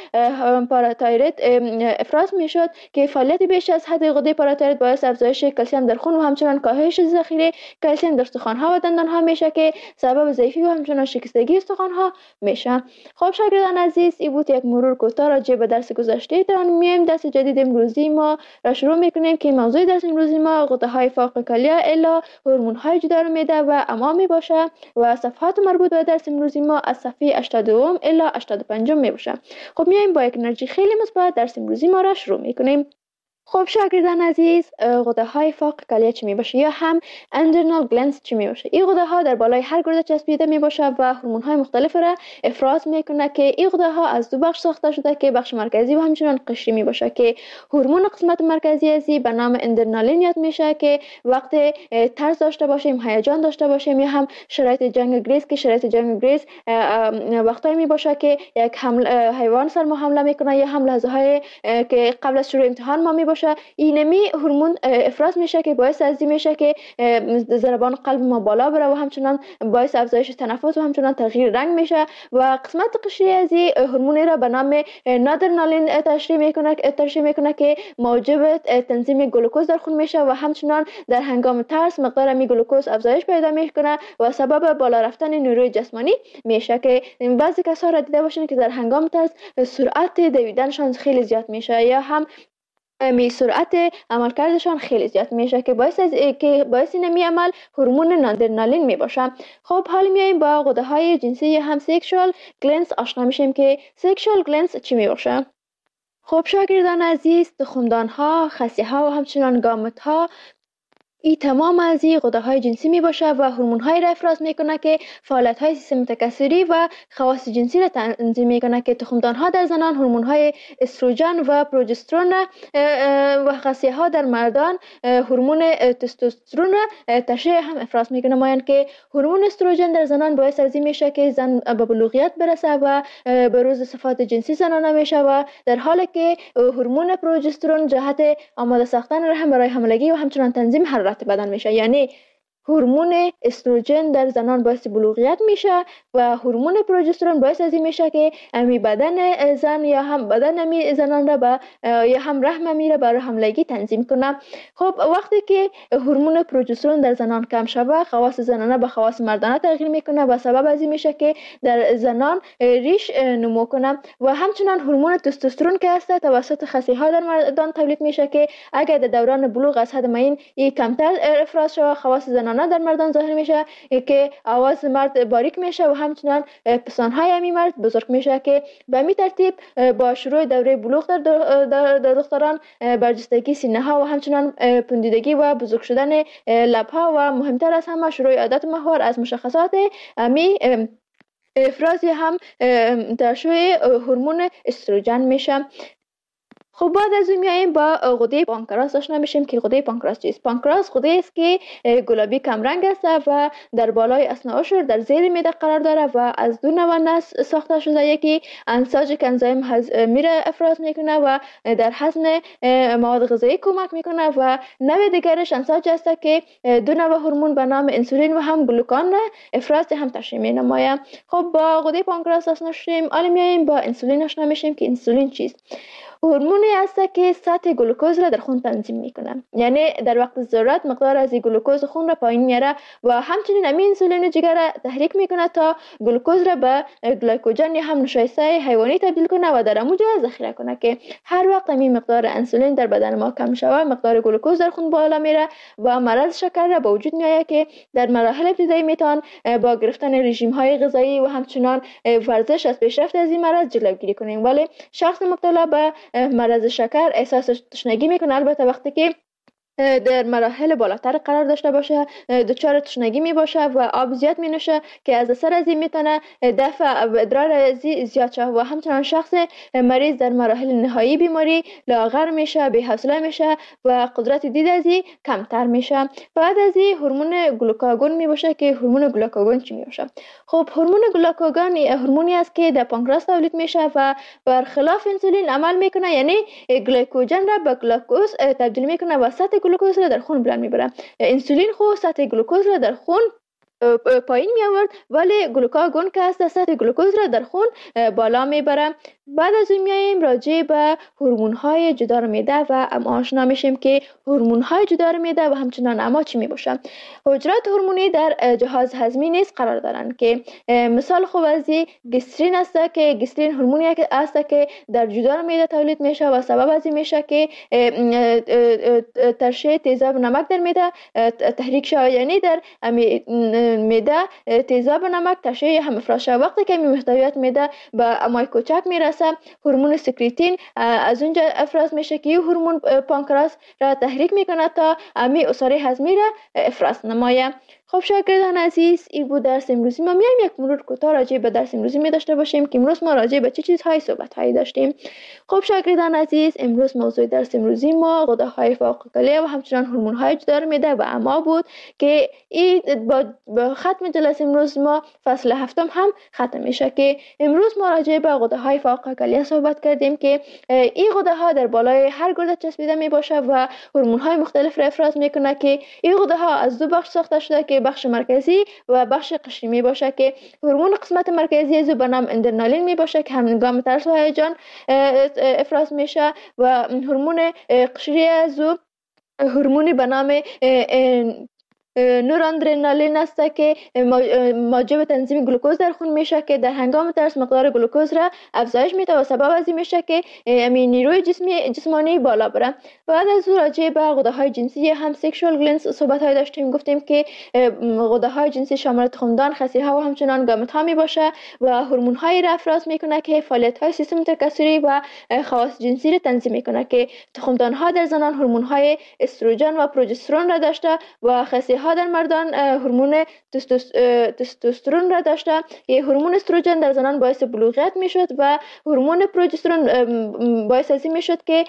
پاراتایروید افراز میشد که فعالیت بیش از حد غده پاراتایروید باعث افزایش کلسیم در خون و همچنان کاهش ذخیره کلسیم در استخوان‌ها و دندان‌ها میشه که سبب ضعیفی و همچنان شکستگی استخوان‌ها میشه. خب شاگردان عزیز، این بود یک مرور کوتاه راجع به درس گذشته. تا میایم درس جدید امروزی ما را شروع میکنیم که موضوع درس امروزی ما غده‌های فوق کلیه الا هورمون‌های جدار معده و امعاء می باشه و صفحات مربوط به درس امروزی ما از صفحه 82 الا 85 می باشه. خب میایم با یک انرژی خیلی مثبت درس امروزی ما را شروع میکنیم. خب شاگردان عزیز، غده های فوق کلیه چی می باشه یا هم اندرنال گلنس چی می باشه؟ این غده ها در بالای هر گرده چسبیده می باشه و هورمون های مختلف را افراز میکنه که این غده ها از دو بخش ساخته شده که بخش مرکزی و همچنان قشری می باشه که هورمون قسمت مرکزی ازی به نام اندرنالین یاد میشه که وقتی ترس داشته باشیم، هیجان داشته باشیم یا هم شرایط جنگ گریز که شرایط جنگ گریز وقتایی می باشه که یک حیوان سر ما حمله میکنه یا هم لحظه های که قبل از شروع امتحان ما می باشه، اینمی هورمون افراز میشه که باعث از این میشه که ضربان قلب ما بالا بره و همچنان باعث افزایش تنفس و همچنان تغییر رنگ میشه و قسمت قشری از این هورمونی را به نام نادرنالین ترشح میکنه که موجب تنظیم گلوکوز در خون میشه و همچنان در هنگام ترس مقدار می گلوکوز افزایش پیدا میکنه و سبب بالا رفتن نیروی جسمانی میشه که بعضی کسا را دیده باشین که در هنگام ترس سرعت دویدنشان خیلی زیاد میشه یا هم سرعت عملکردشان خیلی زیاد میشه که باعث نمی عمل هورمون نادرنالین می باشه. خب حالا میایم با غده های جنسی یا هم سکشوال گلنس آشنا میشیم که سکشوال گلنس چی می باشه. خب شاگردان عزیز، تخمدان ها، خصیه ها و همچنان گامت ها این تمام از این غده های جنسی می باشه و هورمون های را افراز میکنه که فعالیت های سیستم تکثری و خواص جنسی را تنظیم میکنه که تخمدان ها در زنان هورمون های استروژن و پروژسترون و خصیه ها در مردان هورمون تستوسترون را تشریح هم افراز میکنه. مایند که هورمون استروژن در زنان باعث از این میشه که زن به بلوغیت برسه و بروز صفات جنسی زنانه میشه و در حالی که هورمون پروژسترون جهت آماده ساختن رحم برای حاملگی و همچنان تنظیم حرارت بدن میشه. یعنی هورمون استروژن در زنان باعث بلوغیت میشه و هورمون پروژسترون باعث از این میشه که امی بدن زن یا هم بدن امی زنان را یا هم رحم امی را برای حاملگی تنظیم کنه. خب وقتی که هورمون پروژسترون در زنان کم شوه، خواص زنانه به خواص مردانه تغییر میکنه و سبب از این میشه که در زنان ریش نمو کنه و همچنان هورمون تستوسترون که هست توسط خصیه ها در مردان تولید میشه که اگر در دوران بلوغ از حد معین کمتر افراز شوه، خواص زنانه در مردان ظاهر میشه که آواز مرد باریک میشه و همچنان پستانهای امی مرد بزرگ میشه که به می ترتیب با شروع دوره بلوغ در دختران برجستگی سینه ها و همچنان پوندیدگی و بزرگ شدن لب ها و مهمتر از همه شروع عادت ماهوار از مشخصات امی افرازی هم ترشح هورمون استروژن میشه. خب بعد از اون میایم با غده پانکراس آشنا میشیم که غده پانکراس چیست؟ پانکراس غده است که گلابی کم رنگ است و در بالای اثناء عشر در زیر معده قرار داره و از دو نوع نسج ساخته شده. یکی انساج که انزیم میره افراز میکنه و در هضم مواد غذایی کمک میکنه و نوع دیگرش انساج است که دو نوع هورمون به نام انسولین و هم گلوکان افراز هم تشریح مینماید. خب با غده پانکراس آشنا شدیم، حالا میایم با انسولین آشنا میشیم که انسولین چیست؟ هورمونی است که سطح گلوکوز را در خون تنظیم میکنه، یعنی در وقت ضرورت مقدار از گلوکوز خون را پایین میاره و همچنین همین انسولین جگر را تحریک میکنه تا گلوکوز را به گلیکوژن یا هم نشایسته حیوانی تبدیل کنه و در اونجا ذخیره کنه که هر وقت همین مقدار انسولین در بدن ما کم شوه، مقدار گلوکوز در خون بالا میره و مرض شکر را به وجود میآید که در مراحل ابتدایی میتوان با گرفتن رژیم های غذایی و همچنان ورزش از پیشرفت از این مرض جلوگیری کنیم. ولی شخص مبتلا به مرض شکر احساس تشنگی میکنه، البته وقتی که در مراحل بالاتر قرار داشته باشه دچار تشنگی می باشه و آب زیاد می نوشه که از اثر از این میتونه دفع ادرار زیاد شه و همچنان شخص مریض در مراحل نهایی بیماری لاغر میشه، بی‌حوصله میشه و قدرت دید از این کمتر میشه. بعد از این هورمون گلوکاگون می باشه که هورمون گلوکاگون چی می باشه؟ خب هورمون گلوکاگون هورمونی است که در پانکراس تولید میشه و برخلاف انسولین عمل میکنه، یعنی گلیکوژن را به گلوکوز تبدیل میکنه و سطح گلوکوز را در خون بلند میبره. انسولین خو سطح گلوکوز را در خون پایین می آورد، ولی گلوکاگون که است سطح گلوکوز را در خون بالا می بره. بعد از اون میایم راجع به هورمون های جدار معده و آشنا میشیم که هورمون های جدار معده و همچنان اما چی می باشه. حجرات هورمونی در جهاز هضمی نیز قرار دارند که مثال خوب از گسترین است که گسترین هورمونی است که در جدار معده تولید میشه و سبب از این میشه که ترشح تیزاب نمک در معده تحریک شود، یعنی در معده تیزاب نمک ترشح هم افراز شود. وقتی که محتویات معده به امای کوچک میرسه، هورمون سکریتین از اونجا افراز میشه که این هورمون پانکراس را تحریک میکنه تا امی عصاره هضمی را افراز نمایه. خب شاگردان عزیز، این بود درس امروزی ما. میایم یک مرور کوتاه راجع به درس امروزی می داشته باشیم که امروز ما راجع به چه چیزهای صحبت هایی داشتیم. خب شاگردان عزیز، امروز موضوع درس امروزی ما غده‌های فوق کلیه و همچنان هورمون های جدار معده و اما بود که این با ختم جلسه امروز ما فصل هفتم هم ختم میشه که امروز ما راجع به غده‌های فوق کلیه صحبت کردیم که این غده ها در بالای هر گرده چسبیده می باشه و هورمون های مختلف را افراز میکنه که این غده ها از دو بخش ساخته شده که بخش مرکزی و بخش قشری می باشه که هورمون قسمت مرکزی از به نام اندرنالین می باشه که هنگام ترس و هیجان افراز میشه و هورمون قشری از هورمونی به نام نورادرنالین است که موجب تنظیم گلوکوز در خون میشه که در هنگام ترس مقدار گلوکوز را افزایش میده و سبب از این میشه که نیروی جسمانی بالا بره. بعد از او راجع به غده‌های جنسی هم سکشوال گلندز صحبت های داشتیم. گفتیم که غده‌های جنسی شامل تخمدان، خصی‌ها و همچنان گامت ها می باشه و هورمون های را افراز میکنه که فعالیت های سیستم تکثری و خواص جنسی را تنظیم میکنه که تخمدان ها در زنان هورمون های استروژن و پروژسترون را داشته و خصی‌ها در مردان هورمون تستوسترون را داشته. یه هورمون استروژن در زنان باعث بلوغیت میشد و هورمون پروژسترون باعث از این میشد که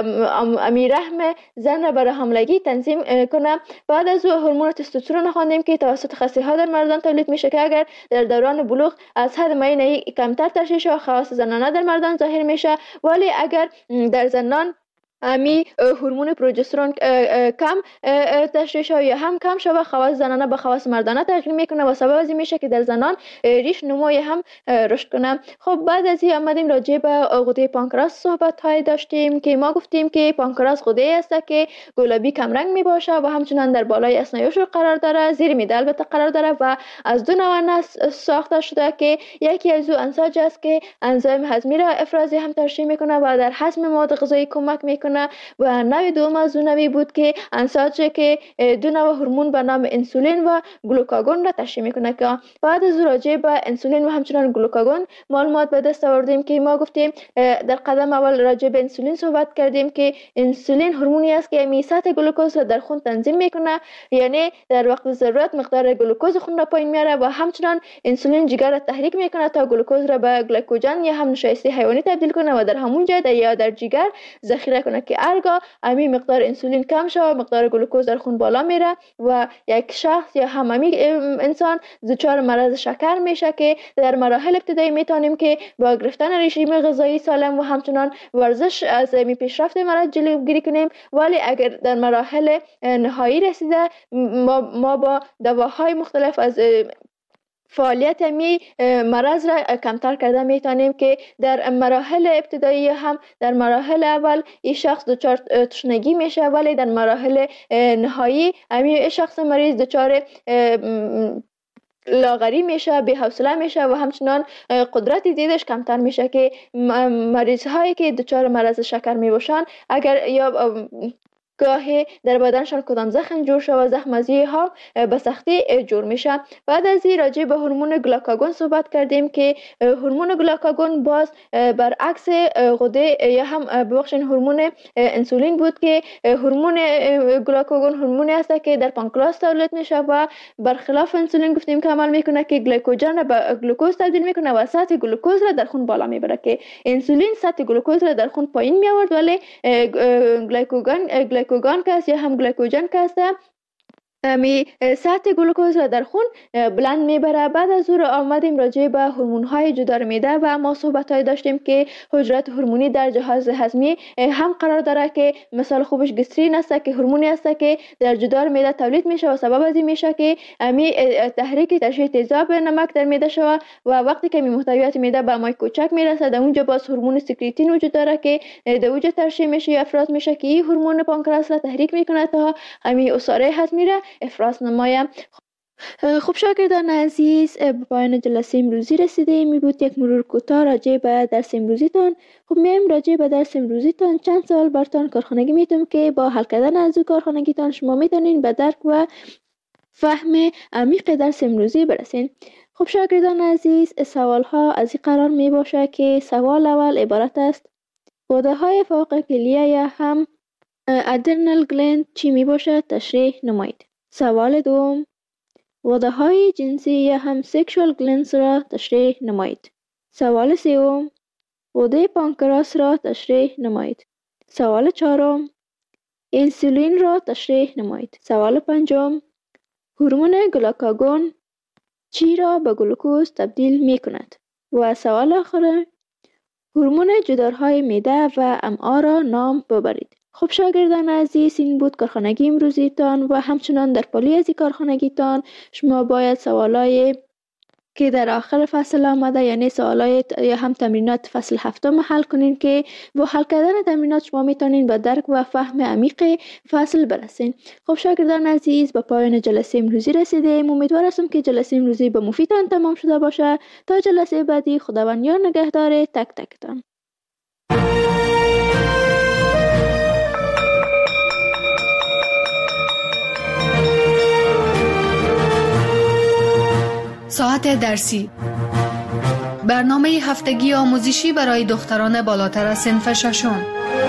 رحم زن را برای حاملگی تنظیم کنه. بعد از او هورمون تستوسترون خواندیم که توسط خصی‌ها در مردان تولید میشه که اگر در دوران بلوغ از حد معین کمتر ترشح و خواص زنانه در مردان ظاهر میشه، ولی اگر در زنان هورمون پروژسترون کم تشریح یا هم کم شود، خواص زنانه به خواص مردانه تغییر میکنه و سبب از این میشه که در زنان ریش نموی هم رشد کنه. خب بعد از این آمدیم راجع به غده پانکراس صحبت های داشتیم که ما گفتیم که پانکراس غده است که گلابی کم رنگ می باشه و همچنان در بالای اسنایوش قرار داره، زیر معده البته قرار داره و از دو نوع ساخته شده که یکی از او انساج است که انزیم هضمی را افرازی هم ترشح میکنه و در هضم مواد غذایی کمک میکنه و نوع دوم از اون نوعی بود که انساج که دو نوع هورمون به نام انسولین و گلوکاگون را ترشح میکنه که بعد از راجع به انسولین و همچنان گلوکاگون معلومات به دست آوردیم که ما گفتیم در قدم اول راجع به انسولین صحبت کردیم که انسولین هورمونی است که سطح گلوکوز را در خون تنظیم میکنه، یعنی در وقت ضرورت مقدار گلوکوز خون را پایین میاره و همچنان انسولین جگر را تحریک میکنه تا گلوکوز را به گلیکوژن یا هم نشایسته حیوانی تبدیل کنه و در همون جای یا در جگر ذخیره کنه که هرگاه امی مقدار انسولین کم شود مقدار گلوکوز در خون بالا میره و یک شخص یا هم انسان دچار مرض شکر میشه که در مراحل ابتدایی میتونیم که با گرفتن رژیم غذایی سالم و همچنان ورزش از پیشرفت مرض جلوگیری کنیم، ولی اگر در مراحل نهایی رسیده ما با دواهای مختلف از فعالیت مرض را کمتر کرده میتونیم که در مراحل ابتدایی هم در مراحل اول این شخص دچار تشنگی میشه، ولی در مراحل نهایی این شخص مریض دچار لاغری میشه، بی حوصله میشه و همچنان قدرت دیدش کمتر میشه که مریض هایی که دچار مرض شکر میباشن اگر یا گاهی در بدنشان کدام زخم جور شد و زخم از ها به سختی جور میشه. بعد از این راجع به هورمون گلوکاگون صحبت کردیم که هورمون گلوکاگون باز برعکس غده یا هم ببخشید هورمون انسولین بود که هورمون گلوکاگون هورمونی است که در پانکراس تولید میشه و برخلاف انسولین گفتیم که عمل میکنه که گلیکوژن را به گلوکوز تبدیل میکنه و سطح گلوکوز را در خون بالا میبره که انسولین سطح گلوکوز را در خون پایین می آورد، ولی گلیکوژن که است یا هم گلیکوژن که است می سطح گلوکوز را در خون بلند میبره. بعد از او آمدیم راجع به هورمون های جدار میده و ما صحبت های داشتیم که حجرات هورمونی در جهاز هضمی هم قرار داره که مثال خوبش گسترین است که هورمونی است که در جدار میده تولید میشه و سبب از این میشه که می تحریک ترشح تیزاب نمک در میده شود و وقتی که محتویات میده به مای کوچک میرسه در اونجا باز هورمون سکریتین وجود داره که در اونجا ترشح میشه یا افراز میشه که این هورمون پانکراس را تحریک میکنه تا همین عصاره هضمی را افراز نمایم. خب شاگردان عزیز، به پایان جلسه امروزی رسیده. می بود یک مرور کوتاه راجع به درس امروزیتان. خب میم راجع به درس امروزیتان چند سوال براتان کارخانگی میتونم که با حل کردن از او کارخانگیتان شما میتونین به درک و فهم عمیق درس امروزی برسین. خب شاگردان عزیز، سوال ها از این قرار می باشه که سوال اول عبارت است: غده های فوق کلیه یا هم ادرنال گلند چی می باشه؟ تشریح نمایید. سوال دوم: غده های جنسی یا هم سکشوال گلندز را تشریح نمایید. سوال سوم: غده پانکراس را تشریح نمایید. سوال چهارم: انسولین را تشریح نمایید. سوال پنجم: هورمون گلوکاگون چی را به گلوکوز تبدیل می کند؟ و سوال آخر: هورمون جدارهای معده و امعا را نام ببرید. خب شاگردان عزیز، این بود کارخانگی امروزیتان و همچنان در پالی از این کارخانگیتان شما باید سوالای که در آخر فصل آمده یعنی سوالای یا هم تمرینات فصل هفتم حل کنین که با حل کردن تمرینات شما میتونین به درک و فهم عمیق فصل برسین. خب شاگردان عزیز، به پایان جلسه امروزی رسیدیم. امیدوار هستم که جلسه امروزی به مفیدتان تمام شده باشه. تا جلسه بعدی، خداوند یار نگهدار تک تکتان. ساعت درسی، برنامه هفتگی آموزشی برای دختران بالاتر از صنف ششم.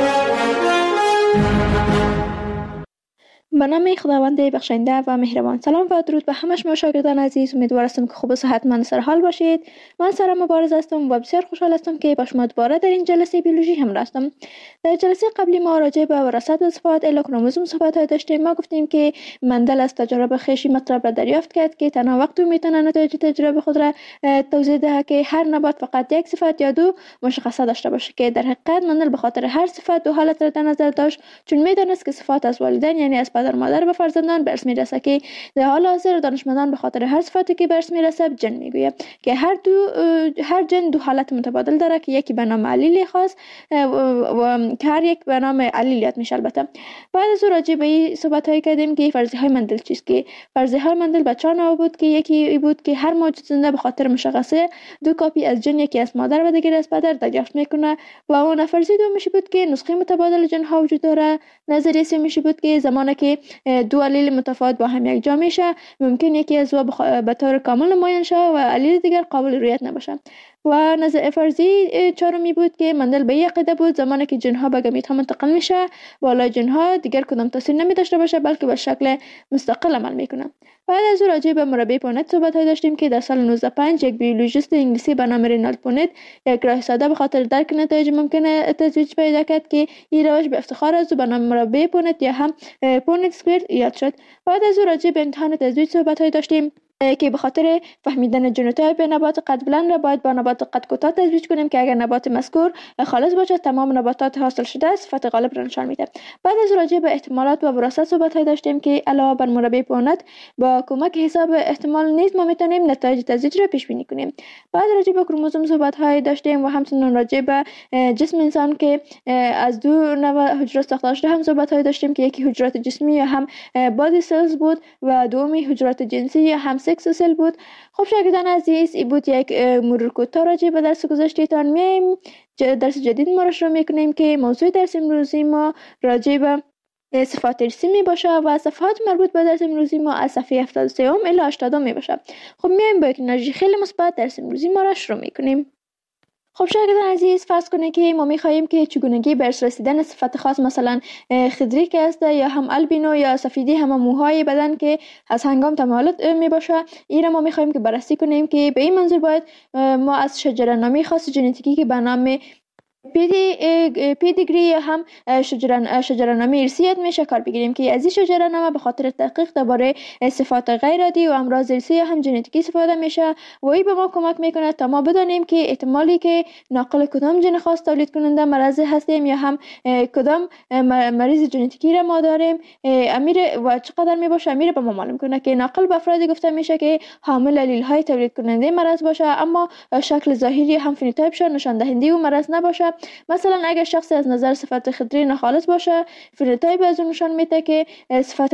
به نام خداوند بخشنده و مهربان. سلام و درود به همه شما شاگردان عزیز. امیدوار هستم که خوب و صحتمند سر حال باشید. من سارا مبارز هستم و بسیار خوشحال هستم که با شما دوباره در این جلسه بیولوژی همراه هستم. در جلسه قبلی ما راجع به وراثت و صفات الکروموزوم صحبت داشتیم. ما گفتیم که مندل از تجربه خویش مطلب را دریافت کرد که تنها وقتی میتونه نتایج تجربه خود را توضیح دهد که هر نبات فقط یک صفت یا دو مشخصه داشته باشه، که در حقیقت مندل به خاطر هر صفت دو حالت را در نظر داشت، چون میدانست که صفات از والدین یعنی از پدر مادر به فرزندان به ارث میرسه، که در حال حاضر دانشمندان به خاطر هر صفتی که به ارث میرسه جن میگوید که هر جن دو حالت متبادل داره که یکی به نام علیل خاص و هر یک به نام علیلیت میشه. البته بعد از راجع به این صحبت های کردیم که فرضیه های مندل چیست، که فرضیه های مندل به 4 نوع بود که یکی بود که هر موجود زنده به خاطر مشخصه دو کاپی از جن، یکی از مادر و دیگری از پدر دریافت میکنه، و اون فرضیه دوم میشه بود که نسخه متبادل جن ها وجود داره. نظریه سوم میشه بود که زمانی که دو علیل متفاوت با هم یکجا میشه ممکن یکی از به طور کامل نمایان شه و علیل دیگر قابل رؤیت نباشه. و نظریه فرضی چهارمی بود که مندل به یک عقیده بود زمانی که جنها به گمیت ها منتقل میشه بالای جنها دیگر کدام تاثیر نمی داشته باشه بلکه به شکل مستقل عمل میکنه. بعد از اون راجع به مربع پونت صحبت های داشتیم که در سال 1905 یک بیولوژیست انگلیسی به نام رینالد پونت یک راه ساده به خاطر درک نتایج ممکنه تزویج پیدا کرد که این روش به افتخار از او به نام مربع پونت یا هم پونت اسکوئر یاد شد. بعد از اون راجع به امتحان تزویج صحبت های داشتیم که به خاطر فهمیدن ژنوتایپ نبات قد بلند را باید با نبات قد کوتاه تزویج کنیم که اگر نبات مذکور خالص باشد تمام نباتات حاصل شده صفت غالب را نشان میده. بعد از راجع به احتمالات و وراثت صحبت داشتیم که علاوه بر مربع پونت با کمک حساب احتمال نیز ما میتونیم نتایج تزویج را پیش بینی کنیم. بعد راجع به کروموزوم صحبت داشتیم و همچنین راجع به جسم انسان که از دو نوع حجرات ساخته شده هم صحبت داشتیم که یکی حجرات جسمی یا هم بادی سلز بود و دومی حجرات جنسی یا هم سکس سل بود. خب شاگردان عزیز، این بود یک مرور کوتاه راجع به درس گذشته‌تان. میایم درس جدید ما را شروع میکنیم که موضوع درس امروزی ما راجع به صفات ارثی می باشه و صفات مربوط به درس امروزی ما از صفحه 73 الی 80 می باشه. خب میایم با یک انرژی خیلی مثبت درس امروزی ما را شروع میکنیم. خب شاگردان عزیز، فرض کنید که ما می‌خواهیم که چگونگی به ارث رسیدن صفت خاص مثلا خدریک است یا هم البینو یا سفیدی هم موهای بدن که از هنگام تمالد می باشه، این را ما می‌خواهیم که بررسی کنیم که به این منظور باید ما از شجره نامی خاص ژنتیکی که به نام پیدیگری هم شجره‌نامه ارثیت میشه کار بگیریم که از این شجره‌نامه به خاطر تحقیق درباره صفات غیر عادی و امراض ارثی هم ژنتیکی استفاده میشه و این به ما کمک میکنه تا ما بدانیم که احتمالی که ناقل کدام ژن خاص تولید کننده مرض هستیم یا هم کدام مریض ژنتیکی را ما داریم امیر و چقدر میباشه امیر به ما معلوم کنه که ناقل به افرادی گفته میشه که حامل الیل های تولید کننده مرض باشه اما شکل ظاهری هم فنوتایپشون نشان دهنده و مرض نباشه. مثلا اگر شخص از نظر صفت خضری ناخالص باشه فنوتایپ از اون نشان میده که صفت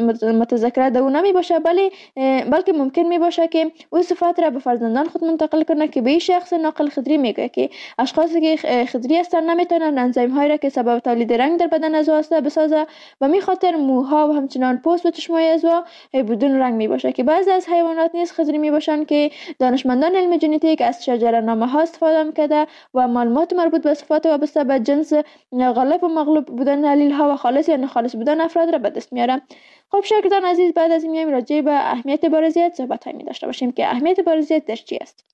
متذکره دو نمی باشه بلکه ممکن می باشه که او صفات را به فرزندان خود منتقل کنه که به این شخص ناقل خضری میگه که اشخاصی که خضری هستند نمیتونن انزیم هایی را که سبب تولید رنگ در بدن از واسطه بسازه و می خاطر موها و همچنان پوست و چشمای از بدون رنگ می باشه که بعضی از حیوانات نیز خضری می باشند که دانشمندان علم ژنتیک از شجره‌نامه ها استفاده میکرده و معلومات مربوط به صفات وابسته به جنس غالب و مغلوب بودن الیل ها و خالص یا ناخالص بودن افراد را به دست میاره. خب شاگردان عزیز بعد از این میایم راجع به اهمیت بارزیت صحبت هایی می داشته باشیم که اهمیت بارزیت در چی است.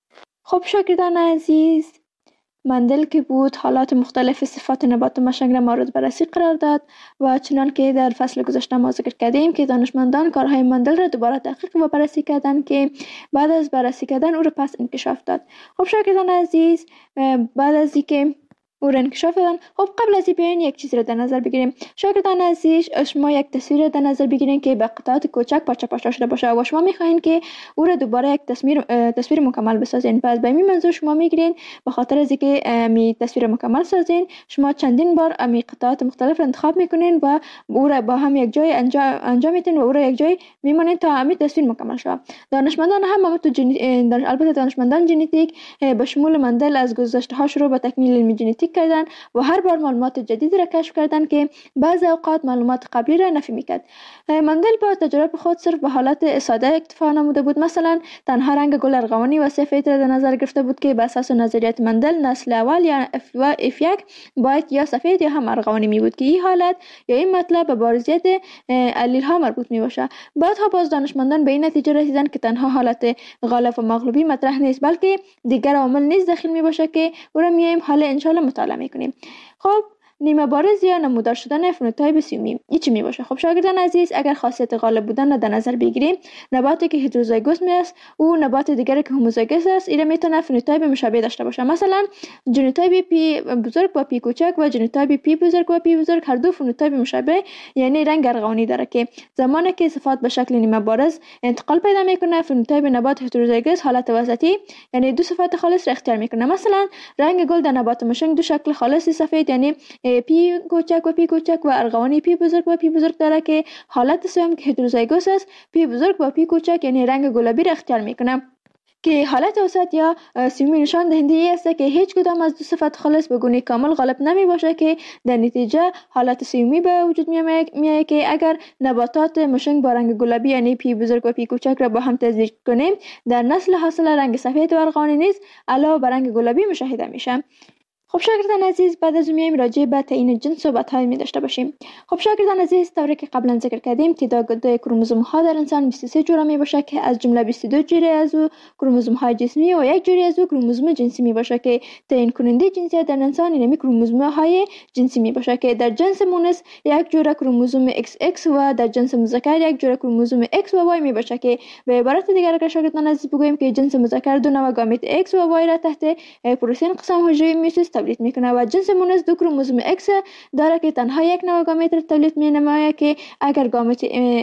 خب شاگردان عزیز مندل که بود حالات مختلف صفات نبات و مشنگ را مورد بررسی قرار داد و چنان که در فصل گذشته ما ذکر کردیم که دانشمندان کارهای مندل را دوباره تحقیق و بررسی کردند که بعد از بررسی کردن او را پس انکشاف داد. خب شاگردان عزیز بعد از اینکه او را انکشاف دادن خب قبل از این بیاین یک چیز را در نظر بگیریم. شاگردان عزیز شما یک تصویر را در نظر بگیرین که به قطعات کوچک پارچه پارچه شده باشه و شما میخواین که او را دوباره یک تصویر مکمل بسازین. پس به این منظور شما میگیرین به خاطر از اینکه می تصویر مکمل سازین شما چندین بار می قطعات مختلف را انتخاب میکنین و او را با هم یک جای انجام میدین و او را یک جای میمونین تا همین تصویر مکمل شه. دانشمندان هم البته دانشمندان ژنتیک به شمول مندل از گذشته ها شروع به تکمیل علم ژنتیک کردن و هر بار معلومات جدید را کشف کردن که بعضی اوقات معلومات قبلی را نفی میکرد. مندل با تجربه خود صرف به حالت ساده اکتفا نموده بود. مثلا تنها رنگ گل ارغوانی و سفید را در نظر گرفته بود که بر اساس نظریات مندل نسل اول یا F1 باید یا سفید یا هم ارغوانی می بود که این حالت یا این مطلب به بارزیت الیل ها مربوط می باشه. بعدها باز دانشمندان به این نتیجه رسیدند که تنها حالت غالب و مغلوبی مطرح نیست بلکه دیگر عوامل نیز داخل می باشه که او را میایم حالا ان شاء الله مطالعه میکنیم. خب نیمه بارز یا نمودار شدن فنوتایپ سیومی این چی می باشه؟ خب شاگردان عزیز اگر خاصیت غالب بودن را در نظر بگیریم نباتی که هتروزایگوس است او نبات دیگری که هوموزایگوس است این میتونه فنوتایپ مشابه داشته باشه. مثلا ژنوتایپ پی بزرگ و پی کوچک و ژنوتایپ پی بزرگ و پی بزرگ هر دو فنوتایپ مشابه یعنی رنگ ارغوانی داره که زمانی که صفات به شکل نیمه بارز انتقال پیدا میکنه فنوتایپ نبات هتروزایگوس حالت وسطی یعنی دو صفات خالص را اختیار میکنه. مثلا رنگ گل در نبات مشنگ دو شکل خالص سفید یعنی پی کوچک و پی کوچک و ارغوانی پی بزرگ و پی بزرگ داره که حالت سوم که هتروزایگوس است پی بزرگ و پی کوچک یعنی رنگ گلابی را اختیار میکنه که حالت وسط یا سیومی نشان دهنده ای است که هیچ کدام از دو صفت خالص به گونه کامل غالب نمی باشه که در نتیجه حالت سیومی به وجود میاد که اگر نباتات مشنگ با رنگ گلابی یعنی پی بزرگ و پی کوچک را با هم تزریق کنیم در نسل حاصل رنگ سفید و ارغوانی نیز علاوه بر رنگ گلابی مشاهده میشه. خب شاگردان عزیز بعد از میایم راجع به تعیین جنس صحبت‌هایی می داشته باشیم. خب شاگردان عزیز طوری که قبلا ذکر کردیم تعداد کروموزوم ها در انسان 23 جوره می باشه که از جمله 22 جوره از او کروموزوم های جسمی و یک جوره از او کروموزوم جنسی می باشه که تعیین کننده جنسیت در انسان اینمی کروموزوم های جنسی می باشه که در جنس مونس یک جوره کروموزوم XX و در جنس مذکر یک جوره کروموزوم X و Y می باشه که به عبارت دیگر اگر شاگردان عزیز بگوییم که جنس مذکر دو نوع گامیت X و Y را تحت پروتئین قسم حجره میوسیس تولید میکنه و جنس مونس دو کروموزوم X داره که تنها یک نوع گامیت را تولید مینماید که اگر گامیت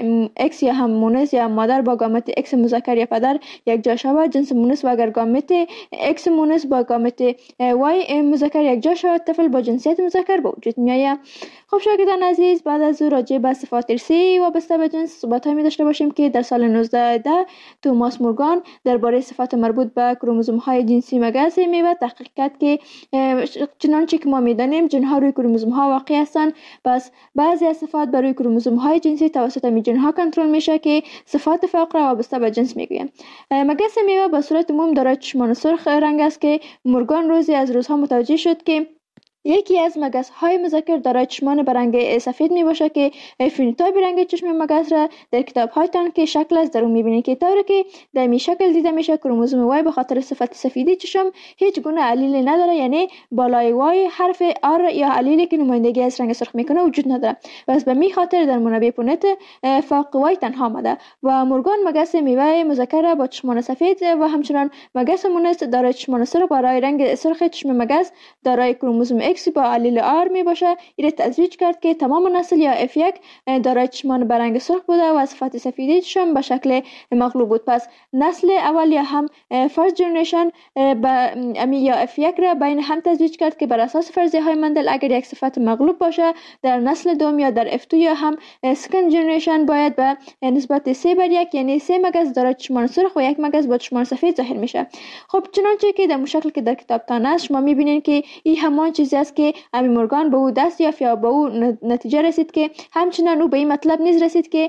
X یا هم مونس یا مادر با گامیت X مذکر یا پدر یک جا شود جنس مونس و اگر گامیت X مونس با گامیت Y مذکر یک جا شود طفل با جنسیت مذکر به وجود میآید. خب شاگردان عزیز بعد از راجع به صفات ارثی وابسته به جنس صحبت‌هایی می داشته باشیم که در سال 1910 توماس مورگان درباره صفات مربوط به کروموزوم‌های جنسی مگس میوه تحقیق کرد که چنانچه که ما می‌دانیم ژن‌ها روی کروموزوم‌ها واقع هستند پس بعضی از صفات بر روی کروموزوم‌های جنسی توسط می ژن‌ها کنترل میشه که صفات فوق را وابسته به جنس میگوییم. مگس میوه به صورت عموم دارای چشمان سرخ رنگ است که مورگان روزی از روزها متوجه شد که یکی از مگس‌های مذکر دارای چشمان به رنگ سفید می باشد که فنوتایپ رنگ چشم مگس را در کتاب‌هایتان که شکل از درون می‌بینید که طوری که در می شکل دیده میشه کروموزوم وای به خاطر صفت سفیدی چشم هیچ گونه علیل نداره، یعنی بالای وای حرف آر یا علیلی که نمایندگی از رنگ سرخ میکنه وجود نداره و از به می خاطر در منابع پونت فاق وای تنها آمده. و مورگان مگس میوه مذکر با چشمان سفید و همچنان مگس مونس دارای چشمان سرخ برای رنگ سرخ چشم مگس دارای کروموزوم X با علیل آر می باشه. این تزویج کرد که تمام نسل یا F1 دارای چشمان به رنگ سرخ بوده و صفت سفیدی چشم به شکل مغلوب بود. پس نسل اول یا هم فرست جنریشن با امی یا F1 را بین هم تزویج کرد که بر اساس فرضیه های مندل اگر یک صفت مغلوب باشه در نسل دوم یا در F2 یا هم سکند جنریشن باید به نسبت 3:1 یعنی 3 مگس دارای چشمان سرخ و یک مگس با چشمان سفید ظاهر میشه. خب چنانچه که در شکل که در کتابتان است شما میبینید که این همان چیزی است که امی مورگان به او دست یافت یا به او نتیجه رسید که همچنان او به این مطلب نیز رسید که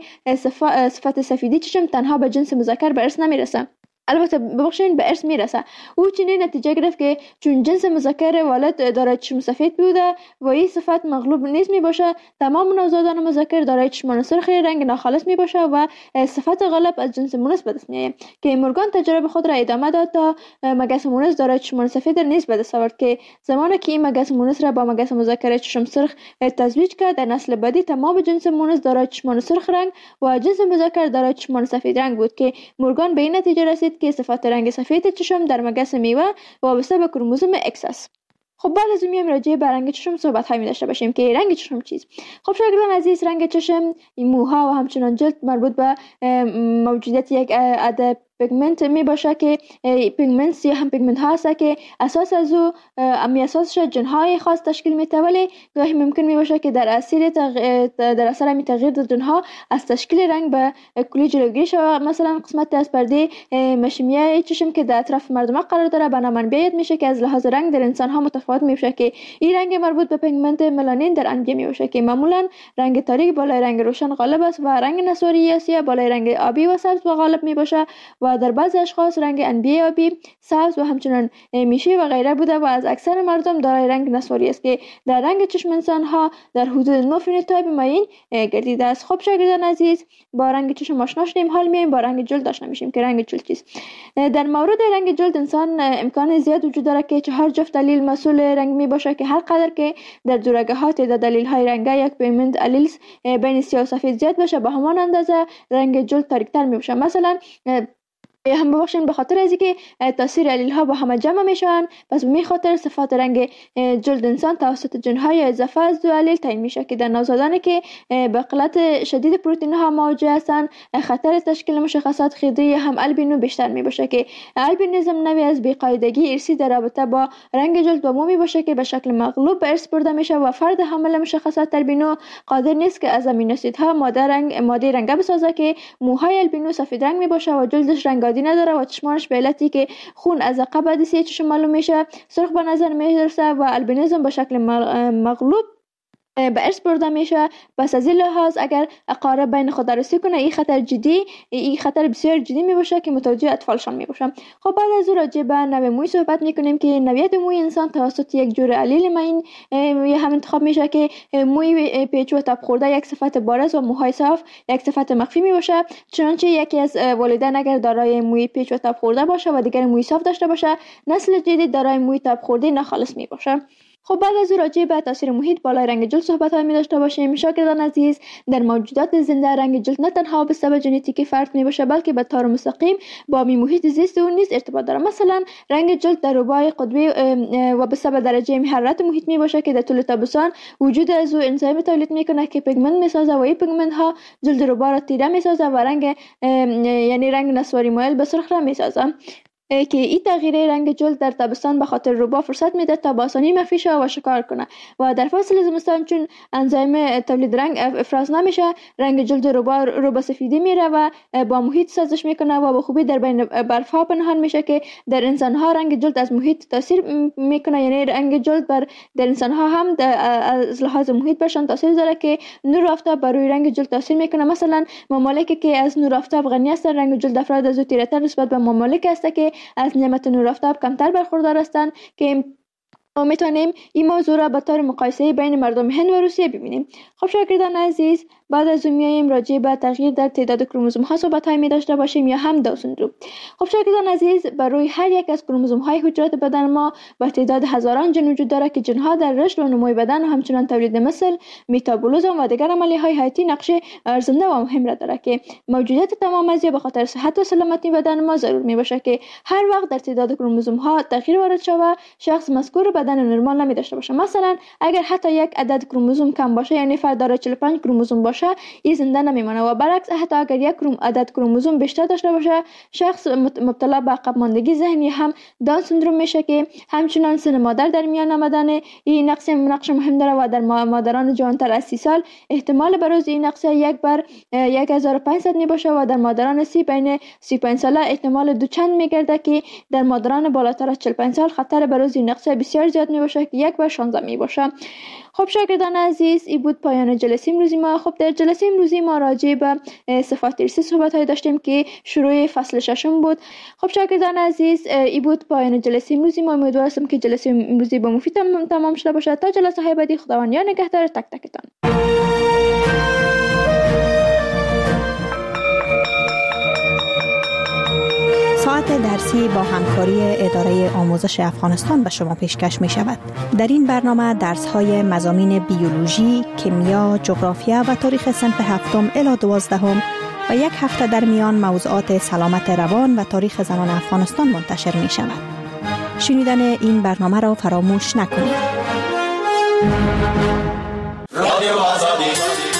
صفت سفیدی چشم تنها به جنس مذکر به ارث نمیرسه، البته ببخشید به ارث میرسه. او چنین نتیجه گرفت که چون جنس مذکر والد دارای چشم سفید بوده و این صفت مغلوب نیست می باشه، تمام نوزادان مذکر دارای چشمان سرخ رنگ ناخالص می باشه و صفت غالب از جنس مونس به دست میاد. که مورگان تجربه خود را ادامه داد تا مگس مونس دارای چشمان سفید نیز به دست آورد که زمانی که این مگس مونس را با مگس مذکر چشم سرخ تزویج کرد در نسل بعدی تمام جنس مونس دارای چشمان سرخ رنگ و جنس مذکر دارای چشمان سفید رنگ بود که مورگان به این نتیجه رسید که صفت رنگ سفید چشم در مگس میوه وابسته به کروموزوم X است. خب بعد از اون میام راجع به رنگ چشم صحبت هایی داشته باشیم که رنگ چشم چیست. خب شاگردان عزیز، رنگ چشم، موها و همچنان جلد مربوط به موجودیت یک عده پیگمنت می باشه که پیگمنت یا هم پیگمنت ها هست که اساس از او اساسش جنهای خاص تشکیل میده، ولی گاهی ممکن می باشه که در اثر می تغییر جنها از تشکیل رنگ به کلی جلوگیری شود. مثلا قسمت از پرده مشیمیه چشم که در اطراف مردم قرار داره به نام انبیاء میشه که از لحاظ رنگ در انسان ها متفاوت می باشه که این رنگ مربوط به پیگمنت ملانین در انبیاء می باشه که معمولا رنگ تاریک بالای رنگ روشن غالب است و رنگ نسواری یا سیاه بالای رنگ آبی و سبز و غالب می باشه و در بعضی اشخاص رنگ انبیاء آبی، سبز و همچنان میشی و غیره بوده و از اکثر مردم دارای رنگ نسواری است که در رنگ چشم انسان ها در حدود 9 فنوتایپ معین گردیده است. خب شاگردان عزیز، با رنگ چشم آشنا شدیم، حال میایم با رنگ جلد آشنا میشیم که رنگ جلد چیست. در مورد رنگ جلد انسان امکان زیاد وجود داره که 4 جفت دلیل مسئول رنگ می باشه که هر قدر که در جورگه‌ها تعداد دلیل های رنگ یک پیگمنت الیلز بین سیاه و سفید زیاد باشه به همان اندازه رنگ جلد تاریک‌تر می باشه. مثلا هم ببخشید به خاطر از اینکه تاثیر الیل ها با هم جمع میشن، پس به خاطر صفات رنگ جلد انسان توسط جنهای اضافه از دو الیل تعیین میشه که در نوزادانی که به قلت شدید پروتئین ها مواجه هستند خطر تشکیل مشخصات خیدی هم البینو بیشتر می باشه که البینیسم نوعی از بیقاعدگی ارثی در رابطه با رنگ جلد با می باشه که به شکل مغلوب به ارث برده میشه و فرد حامل مشخصات البینو قادر نیست که از امینو اسیدها ماده رنگ بسازه که موهای البینو سفید رنگ می باشه و جلدش رنگ نداره و چشمانش به علتی که خون از عقب عدسیه چشم معلوم میشه سرخ به نظر میرسه و البینیسم به شکل مغلوب به ارث برده میشه. پس از این لحاظ اگر اقارب بین خود عروسی کنه این خطر بسیار جدی می باشه که متوجه اطفالشان می باشه. خب بعد از او راجع به نوع موی صحبت میکنیم که نوعیت موی انسان توسط یک جور الیل معین هم انتخاب میشه که موی پیچ و تاب خورده یک صفت بارز و موهای صاف یک صفت مخفی می باشه. چنانچه یکی از والدین اگر دارای موی پیچ و تاب خورده باشه و دیگر موی صاف داشته باشه، نسل جدید دارای موی تاب خورده ناخالص می باشه. خب بعد از راجع به تاثیر محیط بالای رنگ جلد صحبت های می داشته باشیم. شاگردان عزیز، در موجودات زنده رنگ جلد نه تنها به سبب ژنتیکی فرق می باشه بلکه به طور مستقیم با محیط زیست اون نیز ارتباط داره. مثلا رنگ جلد در ربای قطبی و به سبب درجه حرارت محیط می باشه که در طول تابستان وجود از او انزیم تولید میکنه که پیگمنت می سازه و این پیگمنت ها جلد ربا را تیره می سازه و رنگ نسواری مایل به سرخ را می سازه که این تغییر رنگ جلد در تابستان به خاطر ربا فرصت میده تا با آسانی مخفی شه و شکار کنه و در فصل زمستان چون انزیم تولید رنگ افراز نمیشه رنگ جلد ربا سفیدی میره و با محیط سازش میکنه و به خوبی در بین برف ها پنهان میشه که در انسان ها رنگ جلد از محیط تاثیر میکنه، یعنی رنگ جلد در انسان ها هم از لحاظ محیط برشان تاثیر داره که نور آفتاب بر روی رنگ جلد تاثیر میکنه. مثلا ممالکی که از نور آفتاب غنی هستند رنگ جلد افراد از تیره‌تر نسبت به ممالک هست که از نعمت نور آفتاب کمتر برخوردار هستند که و میتونیم این موضوع را به طور مقایسه بین مردم هند و روسیه ببینیم. خب شاگردان عزیز، بعد از اون میایم راجع به تغییر در تعداد کروموزوم ها صحبت‌های می داشته باشیم یا هم داون سندروم. خب شاگردان عزیز، برای هر یک از کروموزوم های حجرات بدن ما با تعداد هزاران ژن وجود داره که ژن ها در رشد و نمو بدن و همچنین تولید مثل، متابولیسم و دیگر عملیه‌های حیاتی نقش ارزنده و مهم را داره که موجودیت تمام از به خاطر صحت و سلامتی بدن ما ضرور می باشه که هر وقت در تعداد کروموزوم ها تغییر وارد شود شخص مذکور بدن نرمال نمی داشته باشه. مثلا اگر حتی یک عدد کروموزوم کم باشه، یعنی فرد داره 45 کروموزوم باشه، این زنده نمیمونه و برعکس حتی اگر یک عدد کروموزوم بیشتر داشته باشه، شخص مبتلا به عقب ماندگی ذهنی هم داون سندروم میشه که همچنان سن مادر در میان آمدن این نقش مهم داره و در مادران جوانتر از 30 سال احتمال بروز این نقص 1/1500 می باشه و در مادران بین 35 ساله احتمال دو چند میگرده که در مادران بالاتر از 45 سال خطر بروز این نقص بسیار زیاد می باشه که 1/16 می باشه. خب شاگردان عزیز، این بود پایان جلسه امروزی ما. خب در جلسه امروزی ما راجع به صفات ارثی صحبت داشتیم که شروع فصل 6 بود. خب شاگردان عزیز، این بود پایان جلسه امروزی ما. امیدوارم که جلسه امروزی با مفید تمام شده باشد. تا جلسه های بعدی، خداوند نگهدار تک تکتان. ساعت درسی با همکاری اداره آموزش افغانستان به شما پیشکش می شود. در این برنامه درس های مضامین بیولوژی، کیمیا، جغرافیا و تاریخ صنف 7 الی 12 و یک هفته در میان موضوعات سلامت روان و تاریخ زنان افغانستان منتشر می شود. شنیدن این برنامه را فراموش نکنید. رادیو آزادی